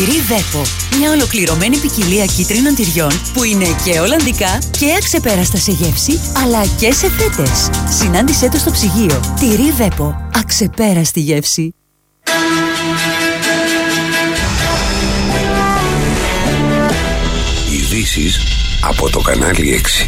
Τυρί Βέπο. Μια ολοκληρωμένη ποικιλία κίτρινων τυριών που είναι και ολλανδικά και αξεπέραστα σε γεύση, αλλά και σε φέτες. Συνάντησέ το στο ψυγείο. Τυρί Βέπο. Αξεπέραστη γεύση. Ειδήσεις από το κανάλι 6.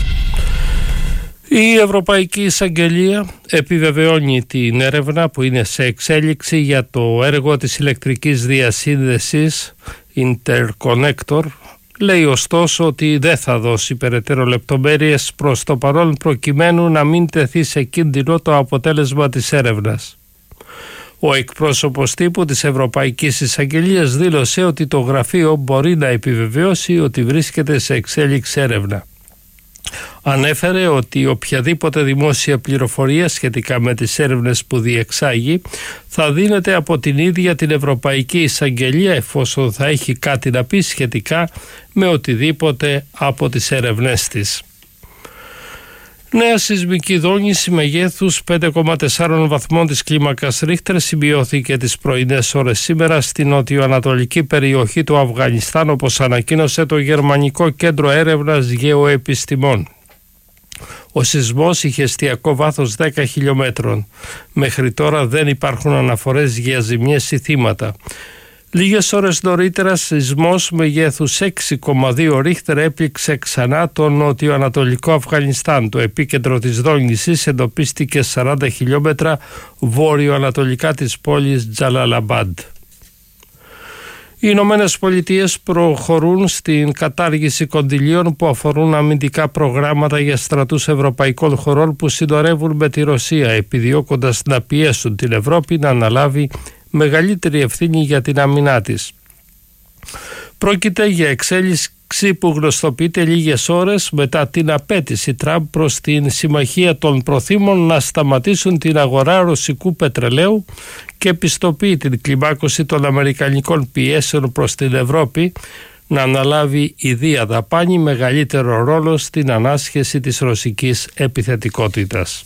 Η Ευρωπαϊκή Εισαγγελία επιβεβαιώνει την έρευνα που είναι σε εξέλιξη για το έργο της ηλεκτρικής διασύνδεσης Interconnector. Λέει ωστόσο ότι δεν θα δώσει περαιτέρω λεπτομέρειες προς το παρόν προκειμένου να μην τεθεί σε κίνδυνο το αποτέλεσμα της έρευνας. Ο εκπρόσωπος τύπου της Ευρωπαϊκής Εισαγγελίας δήλωσε ότι το γραφείο μπορεί να επιβεβαιώσει ότι βρίσκεται σε εξέλιξη έρευνα. Ανέφερε ότι οποιαδήποτε δημόσια πληροφορία σχετικά με τις έρευνες που διεξάγει θα δίνεται από την ίδια την Ευρωπαϊκή Εισαγγελία εφόσον θα έχει κάτι να πει σχετικά με οτιδήποτε από τις έρευνές της. Νέα σεισμική δόνηση μεγέθους 5,4 βαθμών της κλίμακας Ρίχτερ σημειώθηκε τις πρωινές ώρες σήμερα στην νοτιοανατολική περιοχή του Αφγανιστάν, όπως ανακοίνωσε το Γερμανικό Κέντρο Έρευνας Γεωεπιστημών. Ο σεισμός είχε εστιακό βάθος 10 χιλιόμετρων. Μέχρι τώρα δεν υπάρχουν αναφορές για ζημιές ή θύματα. Λίγες ώρες νωρίτερα, σεισμός μεγέθους 6,2 Ρίχτερ έπληξε ξανά το νοτιοανατολικό Αφγανιστάν. Το επίκεντρο της δόνησης εντοπίστηκε 40 χιλιόμετρα βόρειο-ανατολικά της πόλης Τζαλαλαμπάντ. Οι Ηνωμένες Πολιτείες προχωρούν στην κατάργηση κονδυλίων που αφορούν αμυντικά προγράμματα για στρατούς ευρωπαϊκών χωρών που συντορεύουν με τη Ρωσία, επιδιώκοντας να πιέσουν την Ευρώπη να αναλάβει μεγαλύτερη ευθύνη για την άμυνά της. Πρόκειται για εξέλιξη που γνωστοποιείται λίγες ώρες μετά την απέτηση Τραμπ προς την Συμμαχία των Προθήμων να σταματήσουν την αγορά ρωσικού πετρελαίου και πιστοποιεί την κλιμάκωση των αμερικανικών πιέσεων προς την Ευρώπη να αναλάβει ιδία δαπάνη μεγαλύτερο ρόλο στην ανάσχεση της ρωσικής επιθετικότητας.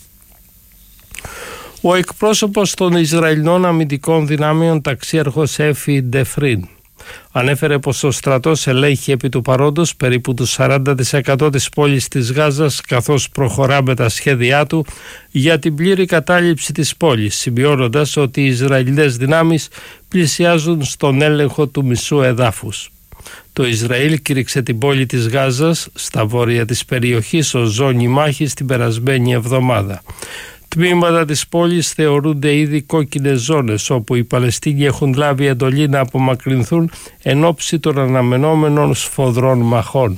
Ο εκπρόσωπος των Ισραηλινών αμυντικών δυνάμεων, ταξίαρχος Έφι Ντεφρίν, ανέφερε πως ο στρατός ελέγχει επί του παρόντος περίπου το 40% της πόλης της Γάζας, καθώς προχωρά με τα σχέδιά του για την πλήρη κατάληψη της πόλης, σημειώνοντας ότι οι Ισραηλινές δυνάμεις πλησιάζουν στον έλεγχο του μισού εδάφους. Το Ισραήλ κήρυξε την πόλη της Γάζας στα βόρεια της περιοχής ως ζώνη μάχης την περασμένη εβδομάδα. Τμήματα της πόλης θεωρούνται ήδη κόκκινες ζώνες, όπου οι Παλαιστίνοι έχουν λάβει εντολή να απομακρυνθούν εν ώψη των αναμενόμενων σφοδρών μαχών.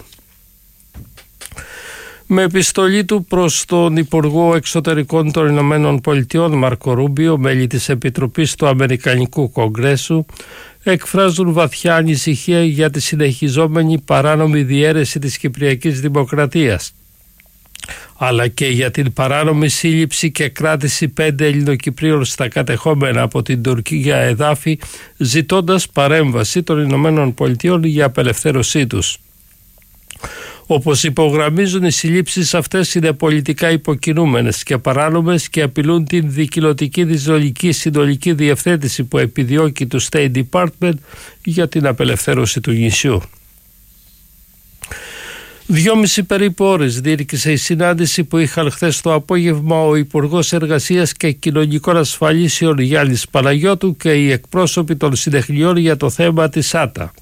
Με επιστολή του προς τον Υπουργό Εξωτερικών των Ηνωμένων Πολιτειών Μάρκο Ρούμπιο, μέλη της Επιτροπής του Αμερικανικού Κογκρέσου εκφράζουν βαθιά ανησυχία για τη συνεχιζόμενη παράνομη διαίρεση της Κυπριακής Δημοκρατίας, αλλά και για την παράνομη σύλληψη και κράτηση 5 Ελληνοκυπρίων στα κατεχόμενα από την Τουρκία εδάφη, ζητώντας παρέμβαση των Ηνωμένων Πολιτειών για απελευθέρωσή τους. Όπως υπογραμμίζουν, οι συλλήψεις αυτές είναι πολιτικά υποκινούμενες και παράνομες και απειλούν την δικηλωτική δυσδολική συνολική διευθέτηση που επιδιώκει το State Department για την απελευθέρωση του νησιού. 2,5 περίπου ώρες διήρκησε η συνάντηση που είχαν χθες το απόγευμα ο Υπουργός Εργασίας και Κοινωνικών Ασφαλίσεων Γιάννης Παναγιώτου και οι εκπρόσωποι των συντεχνιών για το θέμα της ΆΤΑ.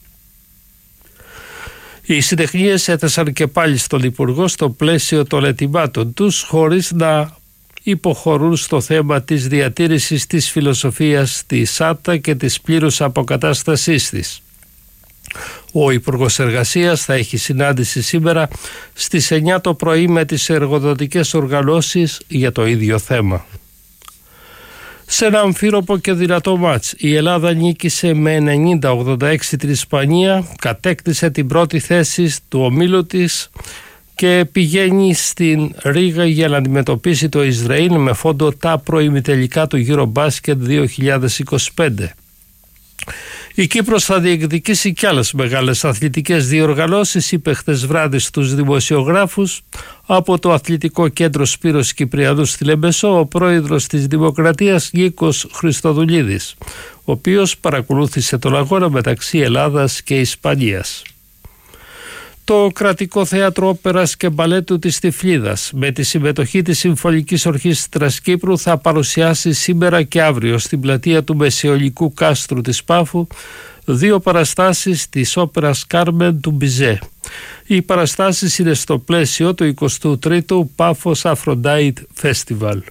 Οι συντεχνίες έθεσαν και πάλι στον Υπουργό στο πλαίσιο των ετοιμάτων τους, χωρίς να υποχωρούν στο θέμα της διατήρησης της φιλοσοφίας της ΆΤΑ και της πλήρους αποκατάστασής της. Ο Υπουργός Εργασίας θα έχει συνάντηση σήμερα στις 9 το πρωί με τις εργοδοτικές οργανώσεις για το ίδιο θέμα. Σε ένα αμφίροπο και δυνατό μάτς, η Ελλάδα νίκησε με 90-86 την Ισπανία, κατέκτησε την πρώτη θέση του ομίλου της και πηγαίνει στην Ρήγα για να αντιμετωπίσει το Ισραήλ με φόντο τα προημιτελικά του Eurobasket 2025. Η Κύπρος θα διεκδικήσει κι άλλες μεγάλες αθλητικές διοργανώσεις, είπε χθες βράδυ στους δημοσιογράφους από το Αθλητικό Κέντρο Σπύρος Κυπριανού στη Λεμπεσό ο πρόεδρος της Δημοκρατίας Νίκος Χριστοδουλίδης, ο οποίος παρακολούθησε τον αγώνα μεταξύ Ελλάδας και Ισπανίας. Το Κρατικό Θέατρο Όπερας και Μπαλέτου της Τυφλίδας με τη συμμετοχή της Συμφωνικής Ορχήστρας Κύπρου θα παρουσιάσει σήμερα και αύριο στην πλατεία του Μεσαιολικού Κάστρου της Πάφου 2 παραστάσεις της όπερας Κάρμεν του Μπιζέ. Οι παραστάσεις είναι στο πλαίσιο του 23ου Πάφος Αφροντάιτ Φέστιβαλ.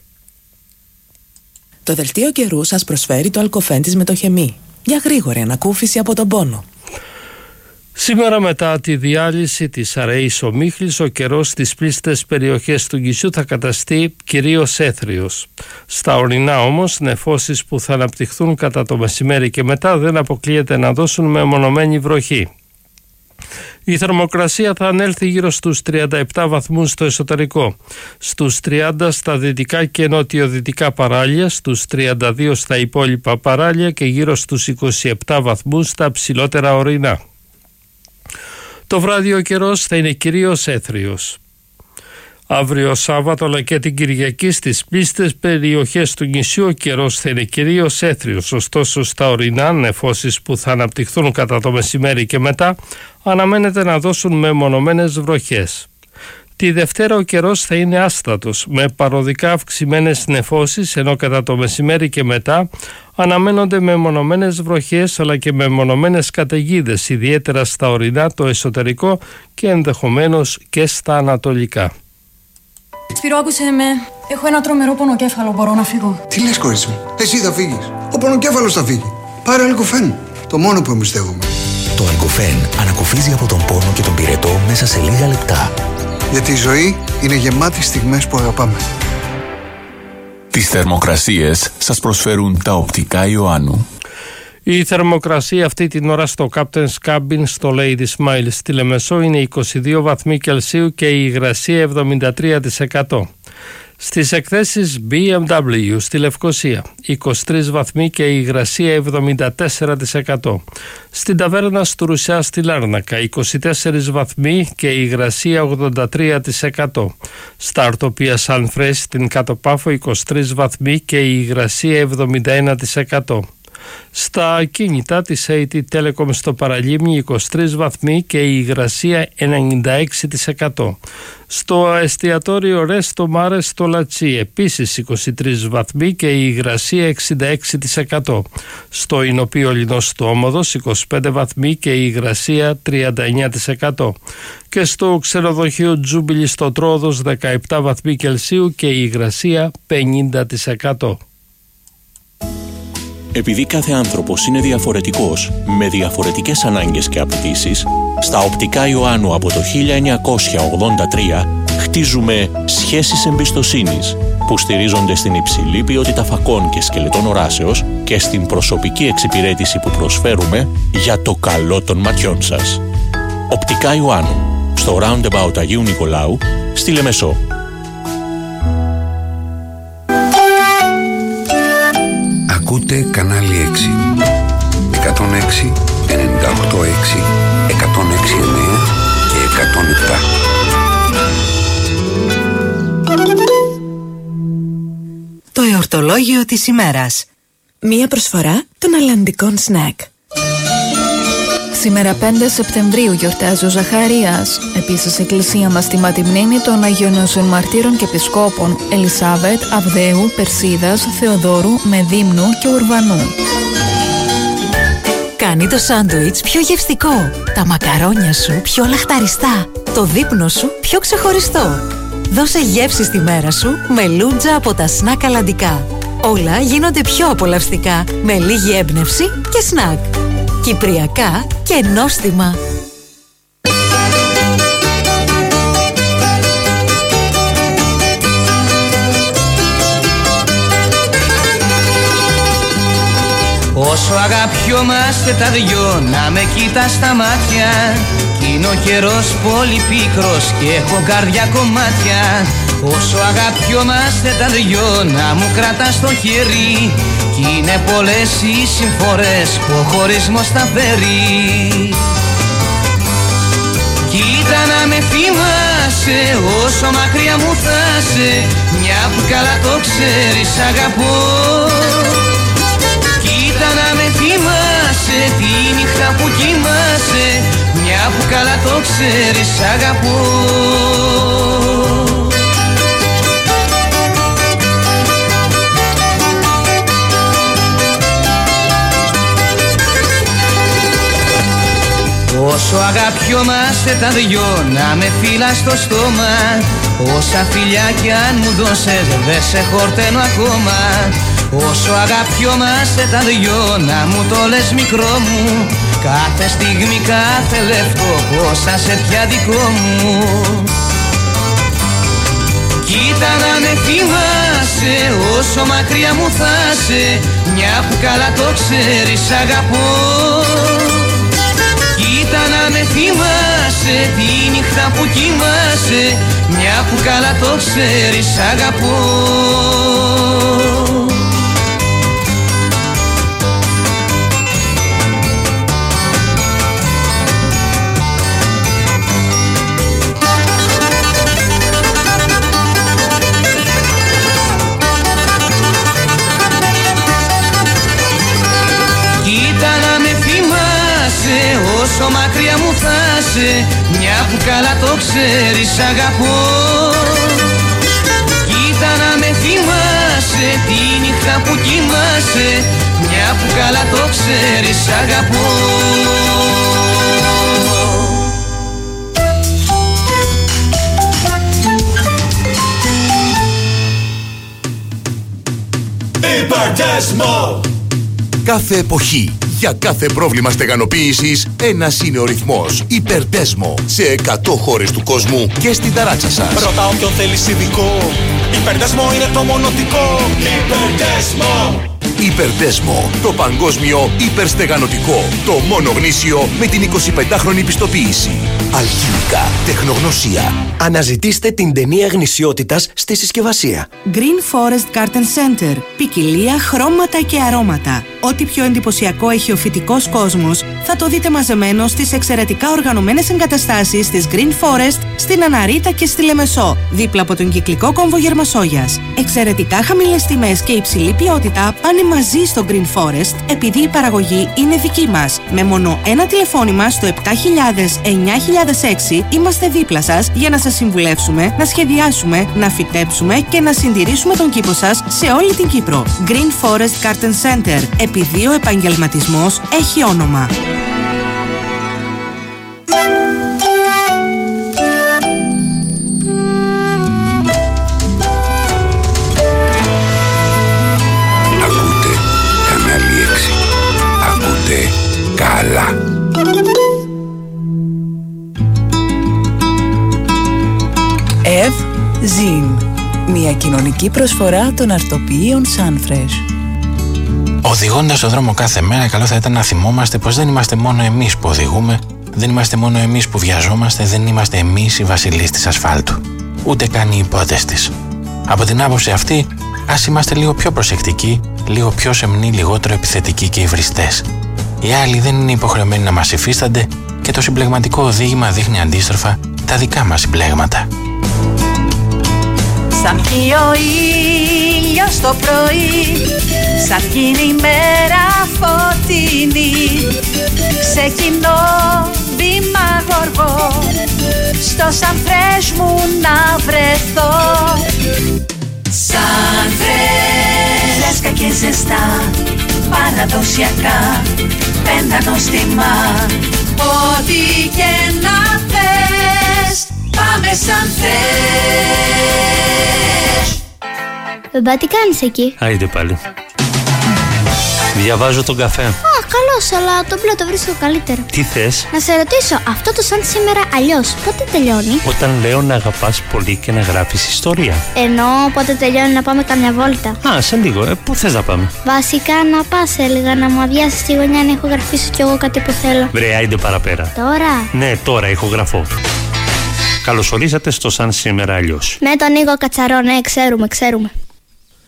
Το δελτίο καιρού σας προσφέρει το Αλκοφέν της Μετοχεμή για γρήγορη ανακούφιση από τον πόνο. Σήμερα μετά τη διάλυση της αραιής ομίχλης, ο καιρός στις πλήστες περιοχές του νησιού θα καταστεί κυρίως έθριος. Στα ορεινά όμως, νεφώσεις που θα αναπτυχθούν κατά το μεσημέρι και μετά δεν αποκλείεται να δώσουν μεμονωμένη βροχή. Η θερμοκρασία θα ανέλθει γύρω στους 37 βαθμούς στο εσωτερικό, στους 30 στα δυτικά και νοτιοδυτικά παράλια, στους 32 στα υπόλοιπα παράλια και γύρω στους 27 βαθμούς στα ψηλότερα ορεινά. Το βράδυ ο καιρός θα είναι κυρίως έθριος. Αύριο Σάββατο αλλά και την Κυριακή στις πλήστες περιοχές του νησιού ο καιρός θα είναι κυρίως έθριος, ωστόσο στα ορεινά νεφώσεις που θα αναπτυχθούν κατά το μεσημέρι και μετά αναμένεται να δώσουν μεμονωμένες βροχές. Τη Δευτέρα ο καιρός θα είναι άστατος με παροδικά αυξημένες νεφώσεις, ενώ κατά το μεσημέρι και μετά αναμένονται μεμονωμένες βροχές αλλά και μεμονωμένες καταιγίδες, ιδιαίτερα στα ορεινά, το εσωτερικό και ενδεχομένως και στα ανατολικά. Σπύρο, άκουσε με. Έχω ένα τρομερό πονοκέφαλο, μπορώ να φύγω? Τι λες, κορίτσι μου, εσύ θα φύγεις? Ο πονοκέφαλος θα φύγει. Πάρε Αλκοφέν, το μόνο που εμπιστεύομαι. Το Αλκοφέν ανακουφίζει από τον πόνο και τον πυρετό μέσα σε λίγα λεπτά. Γιατί η ζωή είναι γεμάτη στιγμές που αγαπάμε. Τις θερμοκρασίες σας προσφέρουν τα οπτικά Ιωάννου. Η θερμοκρασία αυτή την ώρα στο Captain's Cabin στο Lady Smile στη Λεμεσό είναι 22 βαθμοί Κελσίου και η υγρασία 73%. Στις εκθέσεις BMW στη Λευκοσία 23 βαθμοί και η υγρασία 74%. Στην ταβέρνα του Ρουσιά στη Λάρνακα 24 βαθμοί και η υγρασία 83%. Στα αρτοπία Σαν Φρέσ στην Κατοπάφο 23 βαθμοί και η υγρασία 71%. Στα ακίνητα της AT Telecom στο Παραλίμνη 23 βαθμοί και η υγρασία 96%. Στο εστιατόριο Resto Mare στο Λατσί επίσης 23 βαθμοί και η υγρασία 66%. Στο Ινοπείο Λινός στο Όμοδος 25 βαθμοί και η υγρασία 39%. Και στο ξενοδοχείο Τζούμπιλι στο Τρόδος 17 βαθμοί Κελσίου και η υγρασία 50%. Επειδή κάθε άνθρωπος είναι διαφορετικός, με διαφορετικές ανάγκες και απαιτήσεις, στα οπτικά Ιωάννου από το 1983 χτίζουμε σχέσεις εμπιστοσύνης που στηρίζονται στην υψηλή ποιότητα φακών και σκελετών οράσεως και στην προσωπική εξυπηρέτηση που προσφέρουμε για το καλό των ματιών σας. Οπτικά Ιωάννου, στο Roundabout Αγίου Νικολάου, στη Λεμεσό. Ακούτε κανάλι 6. 106, 98,6, 106,9 και 107. Το εορτολόγιο της ημέρας. Μία προσφορά των αλλαντικών σνακ. Σήμερα 5 Σεπτεμβρίου γιορτάζει ο Ζαχαρίας. Επίσης, η εκκλησία μας τιμά τη μνήμη των Αγίων Νοσών Μαρτύρων και Επισκόπων Ελισάβετ, Αβδαίου, Περσίδας, Θεοδόρου, Μεδύμνου και Ουρβανού. Κάνει το σάντουιτς πιο γευστικό, τα μακαρόνια σου πιο λαχταριστά, το δείπνο σου πιο ξεχωριστό. Δώσε γεύση στη μέρα σου με λούτζα από τα σνακ αλλαντικά. Όλα γίνονται πιο απολαυστικά με λίγη έμπνευση και σνακ. Κυπριακά και νόστιμα. Όσο αγαπιόμαστε τα δυο, να με κοίτας στα μάτια. Κι είναι ο καιρός πολύ πίκρος και έχω καρδιά κομμάτια. Όσο αγαπιόμαστε τα δυο, να μου κρατάς το χέρι. κι είναι πολλές οι συμφορές που ο χωρισμός θα φέρει. Κοίτα να με θυμάσαι όσο μακριά μου θα σε, μια που καλά το ξέρεις αγαπώ. Κοίτα να με θυμάσαι τη νύχτα που κοιμάσαι, μια που καλά το ξέρεις αγαπώ. Όσο αγαπιόμαστε τα δυο, να με φύλλα στο στόμα, όσα φιλιά κι αν μου δώσες δεν σε χορταίνω ακόμα. Όσο αγαπιόμαστε τα δυο, να μου το λες μικρό μου, κάθε στιγμή, κάθε λεπτό, πόσα σε πια δικό μου. Κοίτα να με θυμάσαι όσο μακριά μου θα σε, μια που καλά το ξέρεις αγαπώ. Κοίτα να με θυμάσαι τη νύχτα που κοιμάσαι, μια που καλά το ξέρεις αγαπώ. Όσο μακριά μου θα σε, μια που καλά το ξέρεις αγαπώ. Κοίτα να με θυμάσαι τη νύχτα που κοιμάσαι, μια που καλά το ξέρεις αγαπώ. Υπερτέσμο! Κάθε εποχή, για κάθε πρόβλημα στεγανοποίησης, ένας είναι ο ρυθμός. Υπερτέσμο. Σε 100 χώρες του κόσμου και στην ταράτσα σας. Ρώτα όποιον θέλεις ειδικό. Υπερτέσμο είναι το μονοτικό. Υπερτέσμο. Υπερτέσμο. Το παγκόσμιο υπερστεγανωτικό. Το μόνο γνήσιο με την 25χρονη πιστοποίηση. Αλχημικά. Τεχνογνωσία. Αναζητήστε την ταινία γνησιότητας στη συσκευασία. Green Forest Garden Center. Ποικιλία, χρώματα και αρώματα. Ό,τι πιο εντυπωσιακό έχει ο φυτικός κόσμος θα το δείτε μαζεμένο στις εξαιρετικά οργανωμένες εγκαταστάσεις της Green Forest στην Αναρίτα και στη Λεμεσό, δίπλα από τον κυκλικό κόμβο Γερμασόγιας. Εξαιρετικά χαμηλές τιμές και υψηλή ποιότητα πάνε μαζί στο Green Forest, επειδή η παραγωγή είναι δική μας. Με μόνο ένα τηλεφώνημα στο 7000-9006 είμαστε δίπλα σας για να σας συμβουλεύσουμε, να σχεδιάσουμε, να φυτέψουμε και να συντηρήσουμε τον κήπο σας σε όλη την Κύπρο. Green Forest Garden Center, επειδή ο επαγγελματισμός έχει όνομα. Ακούτε κανάλι 6. Ακούτε καλά. Ζιν. Μια κοινωνική προσφορά των αρτοποιείων Sunfresh. Οδηγώντας τον δρόμο κάθε μέρα, καλό θα ήταν να θυμόμαστε πως δεν είμαστε μόνο εμείς που οδηγούμε, δεν είμαστε μόνο εμείς που βιαζόμαστε, δεν είμαστε εμείς οι βασιλείς της ασφάλτου, ούτε καν οι υπότες της. Από την άποψη αυτή, ας είμαστε λίγο πιο προσεκτικοί, λίγο πιο σεμνοί, λιγότερο επιθετικοί και υβριστές. Οι άλλοι δεν είναι υποχρεωμένοι να μας υφίστανται και το συμπλεγματικό οδήγημα δείχνει αντίστροφα τα δικά μας συμπλέγματα. Σαν βγει ο ήλιος το πρωί, σαν γίνει η μέρα φωτεινή, ξεκινώ βήμα γοργό, στο Sunfresh μου να βρεθώ. Sunfresh, φρέσκα και ζεστά, παραδοσιακά, πέντα νοστιμά, ό,τι και να θες, πάμε Sunfresh. Μπαμπά, τι κάνεις εκεί? Άιντε πάλι. Διαβάζω τον καφέ. Καλώς, αλλά το μπλε το βρίσκω καλύτερο. Τι θες? Να σε ρωτήσω, αυτό το σαν σήμερα αλλιώς, πότε τελειώνει? Όταν λέω να αγαπάς πολύ και να γράφεις ιστορία. Ενώ πότε τελειώνει να πάμε καμιά βόλτα? Σε λίγο. Πού θες να πάμε? Βασικά να πας, έλεγα, να μου αδειάσεις τη γωνιά να ηχογραφήσω κι εγώ κάτι που θέλω. Βρε, άιντε παραπέρα. Τώρα? Ναι, τώρα ηχογραφώ. Καλωσορίσατε στο σαν σήμερα αλλιώς. Με τον Νίκο Κατσαρό, ναι, ξέρουμε.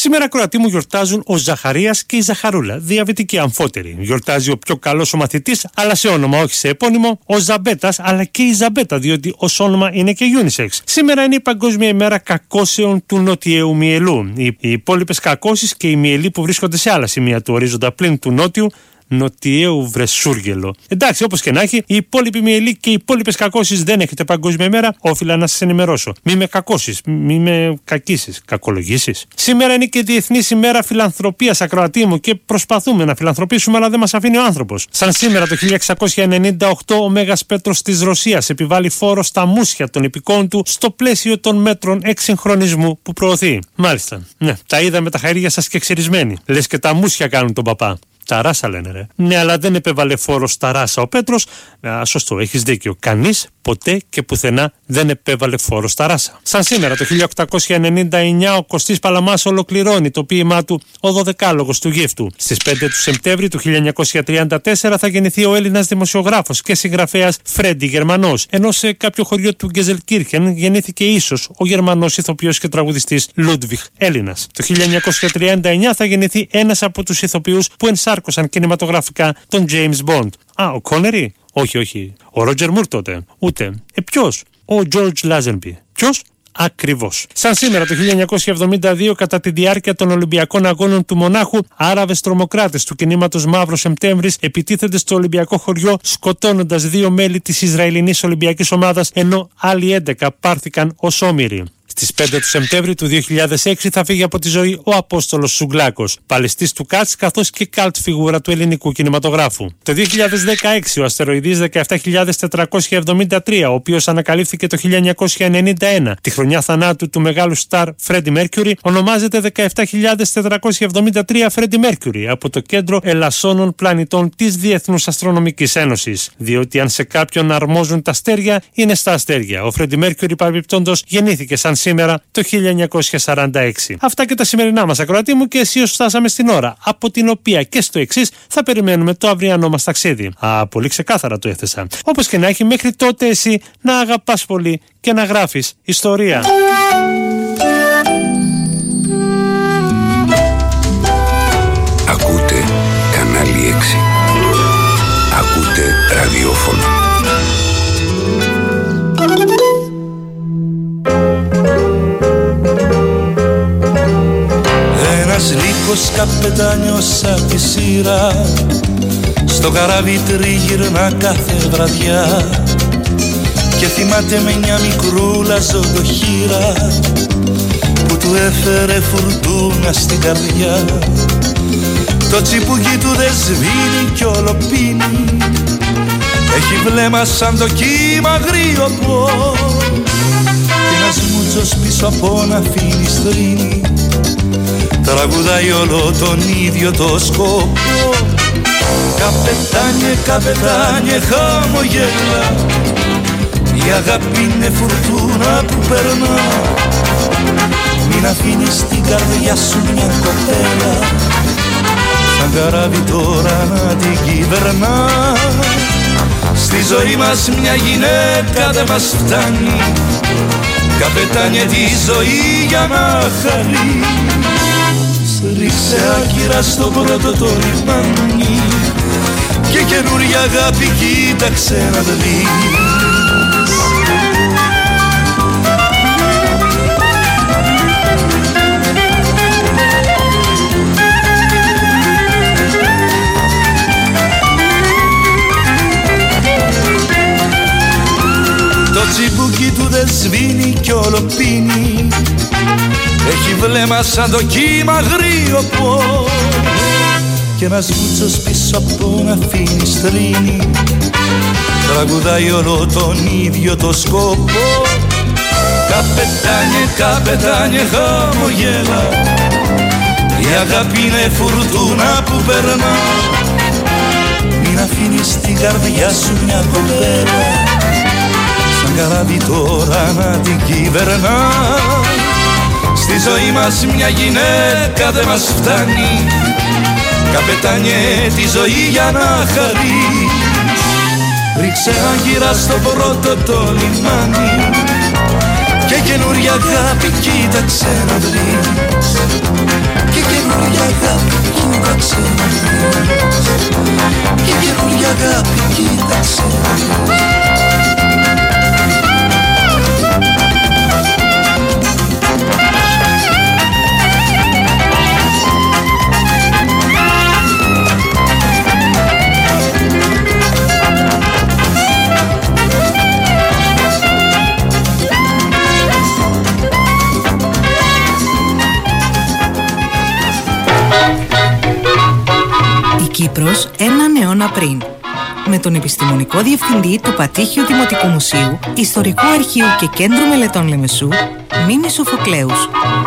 Σήμερα, ακροατοί μου, γιορτάζουν ο Ζαχαρίας και η Ζαχαρούλα, διαβητικοί αμφότεροι. Γιορτάζει ο πιο καλός ο μαθητής, αλλά σε όνομα, όχι σε επώνυμο, ο Ζαμπέτας, αλλά και η Ζαμπέτα, διότι ως όνομα είναι και unisex. Σήμερα είναι η Παγκόσμια ημέρα κακώσεων του νοτιαίου μυελού. Οι υπόλοιπες κακώσεις και οι μυελοί που βρίσκονται σε άλλα σημεία του ορίζοντα πλην του νότιου, νοτιαίου βρεσούργελο. Εντάξει, όπως και να έχει, οι υπόλοιποι μυελοί και οι υπόλοιπες κακώσεις δεν έχετε παγκόσμια ημέρα. Όφιλα να σας ενημερώσω. Μη με κακώσεις, μη με κακίσεις, κακολογήσεις. Σήμερα είναι και Διεθνής ημέρα φιλανθρωπίας, ακροατή μου, και προσπαθούμε να φιλανθρωπήσουμε, αλλά δεν μας αφήνει ο άνθρωπος. Σαν σήμερα το 1698, ο Μέγας Πέτρος της Ρωσίας επιβάλλει φόρο στα μουσια των υπηκόων του στο πλαίσιο των μέτρων εξυγχρονισμού που προωθεί. Μάλιστα. Ναι, τα είδαμε τα χέρια σας και ξυρισμένοι. Λες και τα μουσια κάνουν τον παπά. Τα ράσα λένε, ρε. Ναι, αλλά δεν επέβαλε φόρο στα ράσα ο Πέτρος. Σωστό, έχεις δίκιο. Κανείς ποτέ και πουθενά δεν επέβαλε φόρο στα ράσα. Σαν σήμερα το 1899 ο Κωστής Παλαμάς ολοκληρώνει το ποίημά του «Ο Δωδεκάλογος του Γύφτου». Στις 5 του Σεπτέμβρη του 1934 θα γεννηθεί ο Έλληνας δημοσιογράφος και συγγραφέας Φρέντι Γερμανός, ενώ σε κάποιο χωριό του Γκεζελκύρχεν γεννήθηκε ίσως ο Γερμανός ηθοποιός και τραγουδιστής Λούντβιχ Έλληνας. Το 1939 θα γεννηθεί ένας από τους ηθοποιούς που ενσάρκωσαν κινηματογραφικά τον James Bond. Ο Κόνερι? Όχι. Ο Ρότζερ Μουρ τότε. Ούτε. Ποιος? Ο George Lazenby. Ποιος? Ακριβώς. Σαν σήμερα το 1972, κατά τη διάρκεια των Ολυμπιακών Αγώνων του Μονάχου, Άραβες τρομοκράτες του κινήματος Μαύρος Σεπτέμβρης επιτίθενται στο Ολυμπιακό χωριό, σκοτώνοντας 2 μέλη της Ισραηλινής Ολυμπιακής Ομάδας, ενώ άλλοι 11 πάρθηκαν ως όμηροι. Στις 5 του Σεπτέμβρη του 2006 θα φύγει από τη ζωή ο Απόστολος Σουγκλάκος, παλαιστής του ΚΑΤΣ καθώς και καλτ φιγούρα του ελληνικού κινηματογράφου. Το 2016 ο αστεροειδής 17.473, ο οποίος ανακαλύφθηκε το 1991, τη χρονιά θανάτου του μεγάλου στάρ Φρέντι Μέρκιουρι, ονομάζεται 17.473 Φρέντι Μέρκιουρι από το Κέντρο Ελασσόνων Πλανητών της Διεθνούς Αστρονομικής Ένωσης. Διότι αν σε κάποιον αρμόζουν τα αστέρια, είναι στα αστέρια. Ο Φρέντι Μέρκιουρι, παρεμπιπτόντως, γεννήθηκε σαν σήμερα το 1946. Αυτά και τα σημερινά μας, ακροατή μου, και αισίως φτάσαμε στην ώρα, από την οποία και στο εξής θα περιμένουμε το αυριανό μας ταξίδι. Πολύ ξεκάθαρα το έθεσα. Όπως και να έχει, μέχρι τότε εσύ να αγαπάς πολύ και να γράφεις ιστορία. Ακούτε κανάλι 6. Ακούτε ραδιόφωνο. Ένας λύκος καπετάνιος απ' τη σειρά στο καράβι τριγυρνά κάθε βραδιά και θυμάται με μια μικρούλα ζωντοχύρα που του έφερε φουρτούνα στην καρδιά. Το τσιπούκι του δεν σβήνει κι όλο πίνει, έχει βλέμμα σαν το κύμα αγρίωπο και ένας μούτσος πίσω από ένα φινιστρίνι τραγουδάει όλο τον ίδιο το σκοπό. Καπετάνιε, καπετάνιε, χαμογέλα, η αγάπη είναι φουρτούνα που περνά. Μην αφήνεις την καρδιά σου μια κοπέλα σαν καράβι τώρα να την κυβερνά. Στη ζωή μας μια γυναίκα δεν μας φτάνει, καπετάνιε, τη ζωή για να χαρεί. Ρίξε άκυρα στο πρώτο το λιμάνι και καινούρια αγάπη κοίταξε να δεις. Το τσιμπούκι του δεν σβήνει κι όλο πίνει, έχει βλέμμα σαν το κύμα αγρίωπο και ένας μούτσος πίσω από ένα φινιστρίνι τραγουδάει όλο τον ίδιο το σκοπό. Καπετάνιε, καπετάνιε, χαμογέλα, η αγάπη είναι φουρτούνα που περνά. Μην αφήνεις την καρδιά σου μια κοπέλα σαν καράβι τώρα να την κυβερνά. Στη ζωή μας μια γυναίκα δεν μας φτάνει, καπετάνιε, τη ζωή για να χαρεί. Ρίξε άγκυρα στο πρώτο το λιμάνι Και καινούρια αγάπη κοίταξε να βρεις. Και καινούρια αγάπη κοίταξε να βρεις. Και καινούρια αγάπη κοίταξε να βρεις. Κύπρος έναν αιώνα πριν. Με τον επιστημονικό διευθυντή του Πατήχιου Δημοτικού Μουσείου, Ιστορικού Αρχείου και Κέντρου Μελετών Λεμεσού, Μίμη Σοφοκλέους.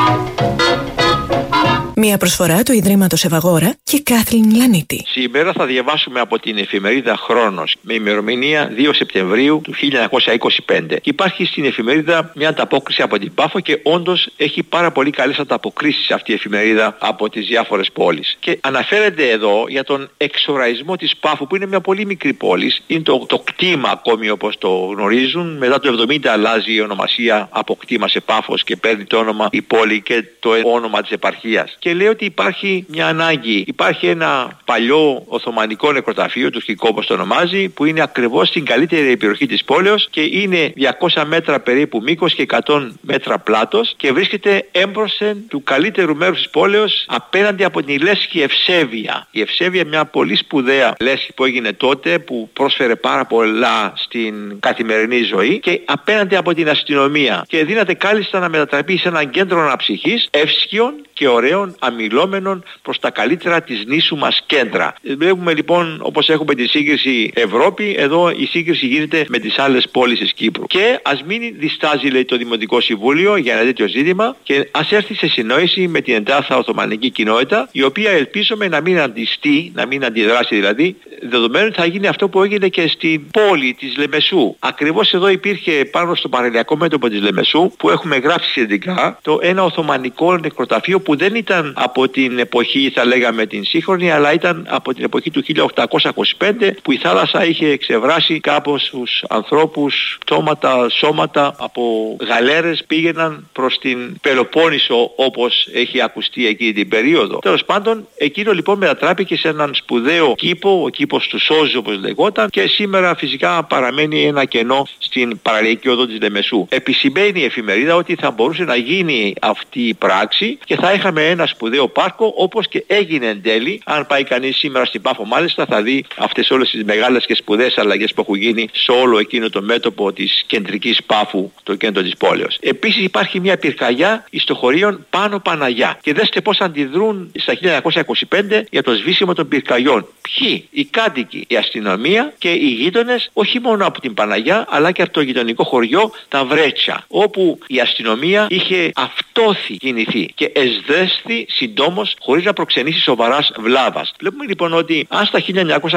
Μια προσφορά του Ιδρύματος Ευαγόρα και Κάθλιν Λανίτη. Σήμερα θα διαβάσουμε από την εφημερίδα Χρόνος με ημερομηνία 2 Σεπτεμβρίου του 1925. Υπάρχει στην εφημερίδα μια ανταπόκριση από την Πάφο και όντως έχει πάρα πολύ καλές ανταποκρίσεις αυτή η εφημερίδα από τις διάφορες πόλεις. Και αναφέρεται εδώ για τον εξοραϊσμό της Πάφου, που είναι μια πολύ μικρή πόλη. Είναι το κτήμα ακόμη όπως το γνωρίζουν. Μετά το 70 αλλάζει η ονομασία από κτήμα σε Πάφος και παίρνει το όνομα η πόλη και το όνομα της επαρχίας. Και λέει ότι υπάρχει μια ανάγκη. Υπάρχει ένα παλιό Οθωμανικό νεκροταφείο, του Σκικό όπως το ονομάζει, που είναι ακριβώς στην καλύτερη περιοχή της πόλεως και είναι 200 μέτρα περίπου μήκος και 100 μέτρα πλάτος και βρίσκεται έμπροσθεν του καλύτερου μέρους της πόλεως απέναντι από την λέσχη Ευσέβεια. Η Ευσέβεια, μια πολύ σπουδαία λέσχη που έγινε τότε, που πρόσφερε πάρα πολλά στην καθημερινή ζωή, και απέναντι από την αστυνομία. Και δύναται κάλλιστα να μετατραπεί σε ένα κέντρο αναψυχής εύσχυων και ωραίων αμιλόμενων προς τα καλύτερα της νήσου μας κέντρα. Βλέπουμε λοιπόν, όπως έχουμε τη σύγκριση Ευρώπη, εδώ η σύγκριση γίνεται με τις άλλες πόλεις της Κύπρου. Και ας μην διστάζει, λέει, το Δημοτικό Συμβούλιο για ένα τέτοιο ζήτημα και ας έρθει σε συνόηση με την εντάθα Οθωμανική κοινότητα, η οποία ελπίζουμε να μην αντιστεί, να μην αντιδράσει δηλαδή, δεδομένου ότι θα γίνει αυτό που έγινε και στην πόλη της Λεμεσού. Ακριβώς εδώ υπήρχε πάνω στο παραλιακό μέτωπο της Λεμεσού, που έχουμε γράψει σχετικά, ένα Οθωμανικό νεκροταφείο που δεν ήταν από την εποχή, θα λέγαμε, την σύγχρονη, αλλά ήταν από την εποχή του 1825, που η θάλασσα είχε εξευράσει κάπως τους ανθρώπους, σώματα από γαλέρες πήγαιναν προς την Πελοπόννησο, όπως έχει ακουστεί εκείνη την περίοδο. Τέλος πάντων, εκείνο λοιπόν μετατράπηκε σε έναν σπουδαίο κήπο, ο κήπος του Σόζου όπως λεγόταν, και σήμερα φυσικά παραμένει ένα κενό στην παραλιακή οδό της Λεμεσού. Επισημαίνει η εφημερίδα ότι θα μπορούσε να γίνει αυτή η πράξη και θα είχαμε ένα σπουδαίο πάρκο, όπως και έγινε εν τέλει. Αν πάει κανείς σήμερα στην Πάφο μάλιστα θα δει αυτές όλες τις μεγάλες και σπουδαίες αλλαγές που έχουν γίνει σε όλο εκείνο το μέτωπο της κεντρικής Πάφου, το κέντρο της πόλεως. Επίσης υπάρχει μια πυρκαγιά εις το χωρίον Πάνω Παναγιά και δέστε πώς αντιδρούν στα 1925 για το σβήσιμο των πυρκαγιών. Ποιοι? Οι κάτοικοι, η αστυνομία και οι γείτονες, όχι μόνο από την Παναγιά αλλά και από το γειτονικό χωριό τα Βρέτσα, όπου η αστυνομία είχε αυτόθη κινηθεί και εσδέστη συντόμως χωρίς να προξενήσει σοβαράς βλάβας. Βλέπουμε λοιπόν ότι αν στα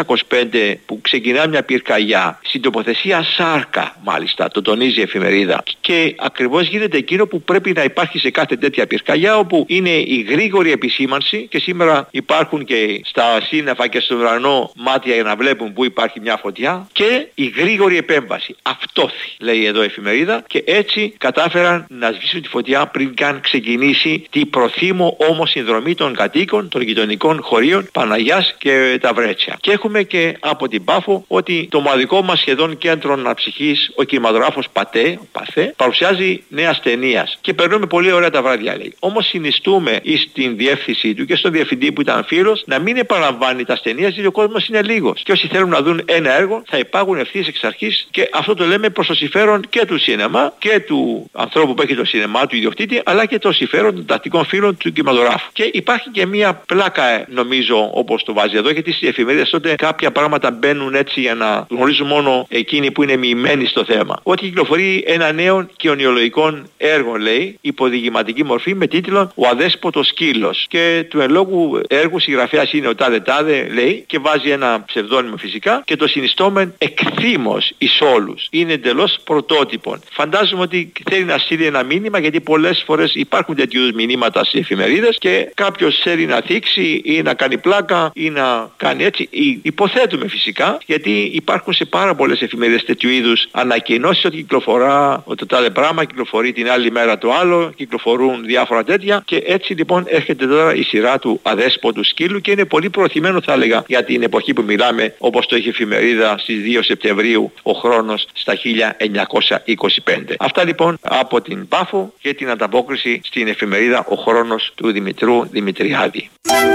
1925 που ξεκινά μια πυρκαγιά στην τοποθεσία Σάρκα, μάλιστα το τονίζει η εφημερίδα, και ακριβώς γίνεται εκείνο που πρέπει να υπάρχει σε κάθε τέτοια πυρκαγιά, όπου είναι η γρήγορη επισήμανση, και σήμερα υπάρχουν και στα σύννεφα και στον ουρανό μάτια για να βλέπουν που υπάρχει μια φωτιά, και η γρήγορη επέμβαση. Αυτόθη, λέει εδώ η εφημερίδα, και έτσι κατάφεραν να σβήσουν τη φωτιά πριν καν ξεκινήσει τη προθύμω όμως συνδρομή των κατοίκων των γειτονικών χωρίων Παναγιάς και τα Βρέτσια. Και έχουμε και από την Πάφο ότι το μοναδικό μας σχεδόν κέντρο αναψυχής, ο κινηματογράφος Παθέ, παρουσιάζει νέας ταινίας και περνούμε πολύ ωραία τα βράδια, λέει. Όμως συνιστούμε στην διεύθυνσή του και στον διευθυντή που ήταν φίλος να μην επαναλαμβάνει τα ταινίες, γιατί ο κόσμος είναι λίγος. Και όσοι θέλουν να δουν ένα έργο θα υπάγουν ευθύς εξ αρχής, και αυτό το λέμε προς το συμφέρον και του σινεμά και του ανθρώπου που έχει το σινεμά, του ιδιοκτήτη, αλλά και το συμφέρον των τακτικών φίλων του κινηματογράφου. Και υπάρχει και μία πλάκα, νομίζω, όπως το βάζει εδώ, γιατί στις εφημερίδες τότε κάποια πράγματα μπαίνουν έτσι για να γνωρίζουν μόνο εκείνοι που είναι μοιημένοι στο θέμα. Ότι κυκλοφορεί ένα νέο κοινωνιολογικό έργο, λέει, υποδειγματική μορφή, με τίτλο «Ο αδέσποτος σκύλος». Και του εν λόγου έργου συγγραφέας είναι ο τάδε, λέει, και βάζει ένα ψευδόνυμο φυσικά, και το συνιστόμεν εκθήμος εις όλους. Είναι εντελώς πρωτότυπον. Φαντάζομαι ότι θέλει να στείλει ένα μήνυμα, γιατί πολλές φορές υπάρχουν τέτοιου μηνύματα σε οι εφημερίδες και κάποιος θέλει να θίξει ή να κάνει πλάκα ή να κάνει έτσι. Υποθέτουμε φυσικά, γιατί υπάρχουν σε πάρα πολλές εφημερίδες τέτοιου είδους ανακοινώσεις ότι κυκλοφορά, ότι το τάδε πράγμα κυκλοφορεί την άλλη μέρα το άλλο, κυκλοφορούν διάφορα τέτοια και έτσι λοιπόν έρχεται τώρα η σειρά του αδέσποτου σκύλου και είναι πολύ προωθημένο θα έλεγα για την εποχή που μιλάμε, όπως το είχε εφημερίδα στις 2 Σεπτεμβρίου ο Χρόνος στα 1925. Αυτά λοιπόν από την Πάφο και την ανταπόκριση στην εφημερίδα ο Χρόνος του Δημητρού Δημητριάδη.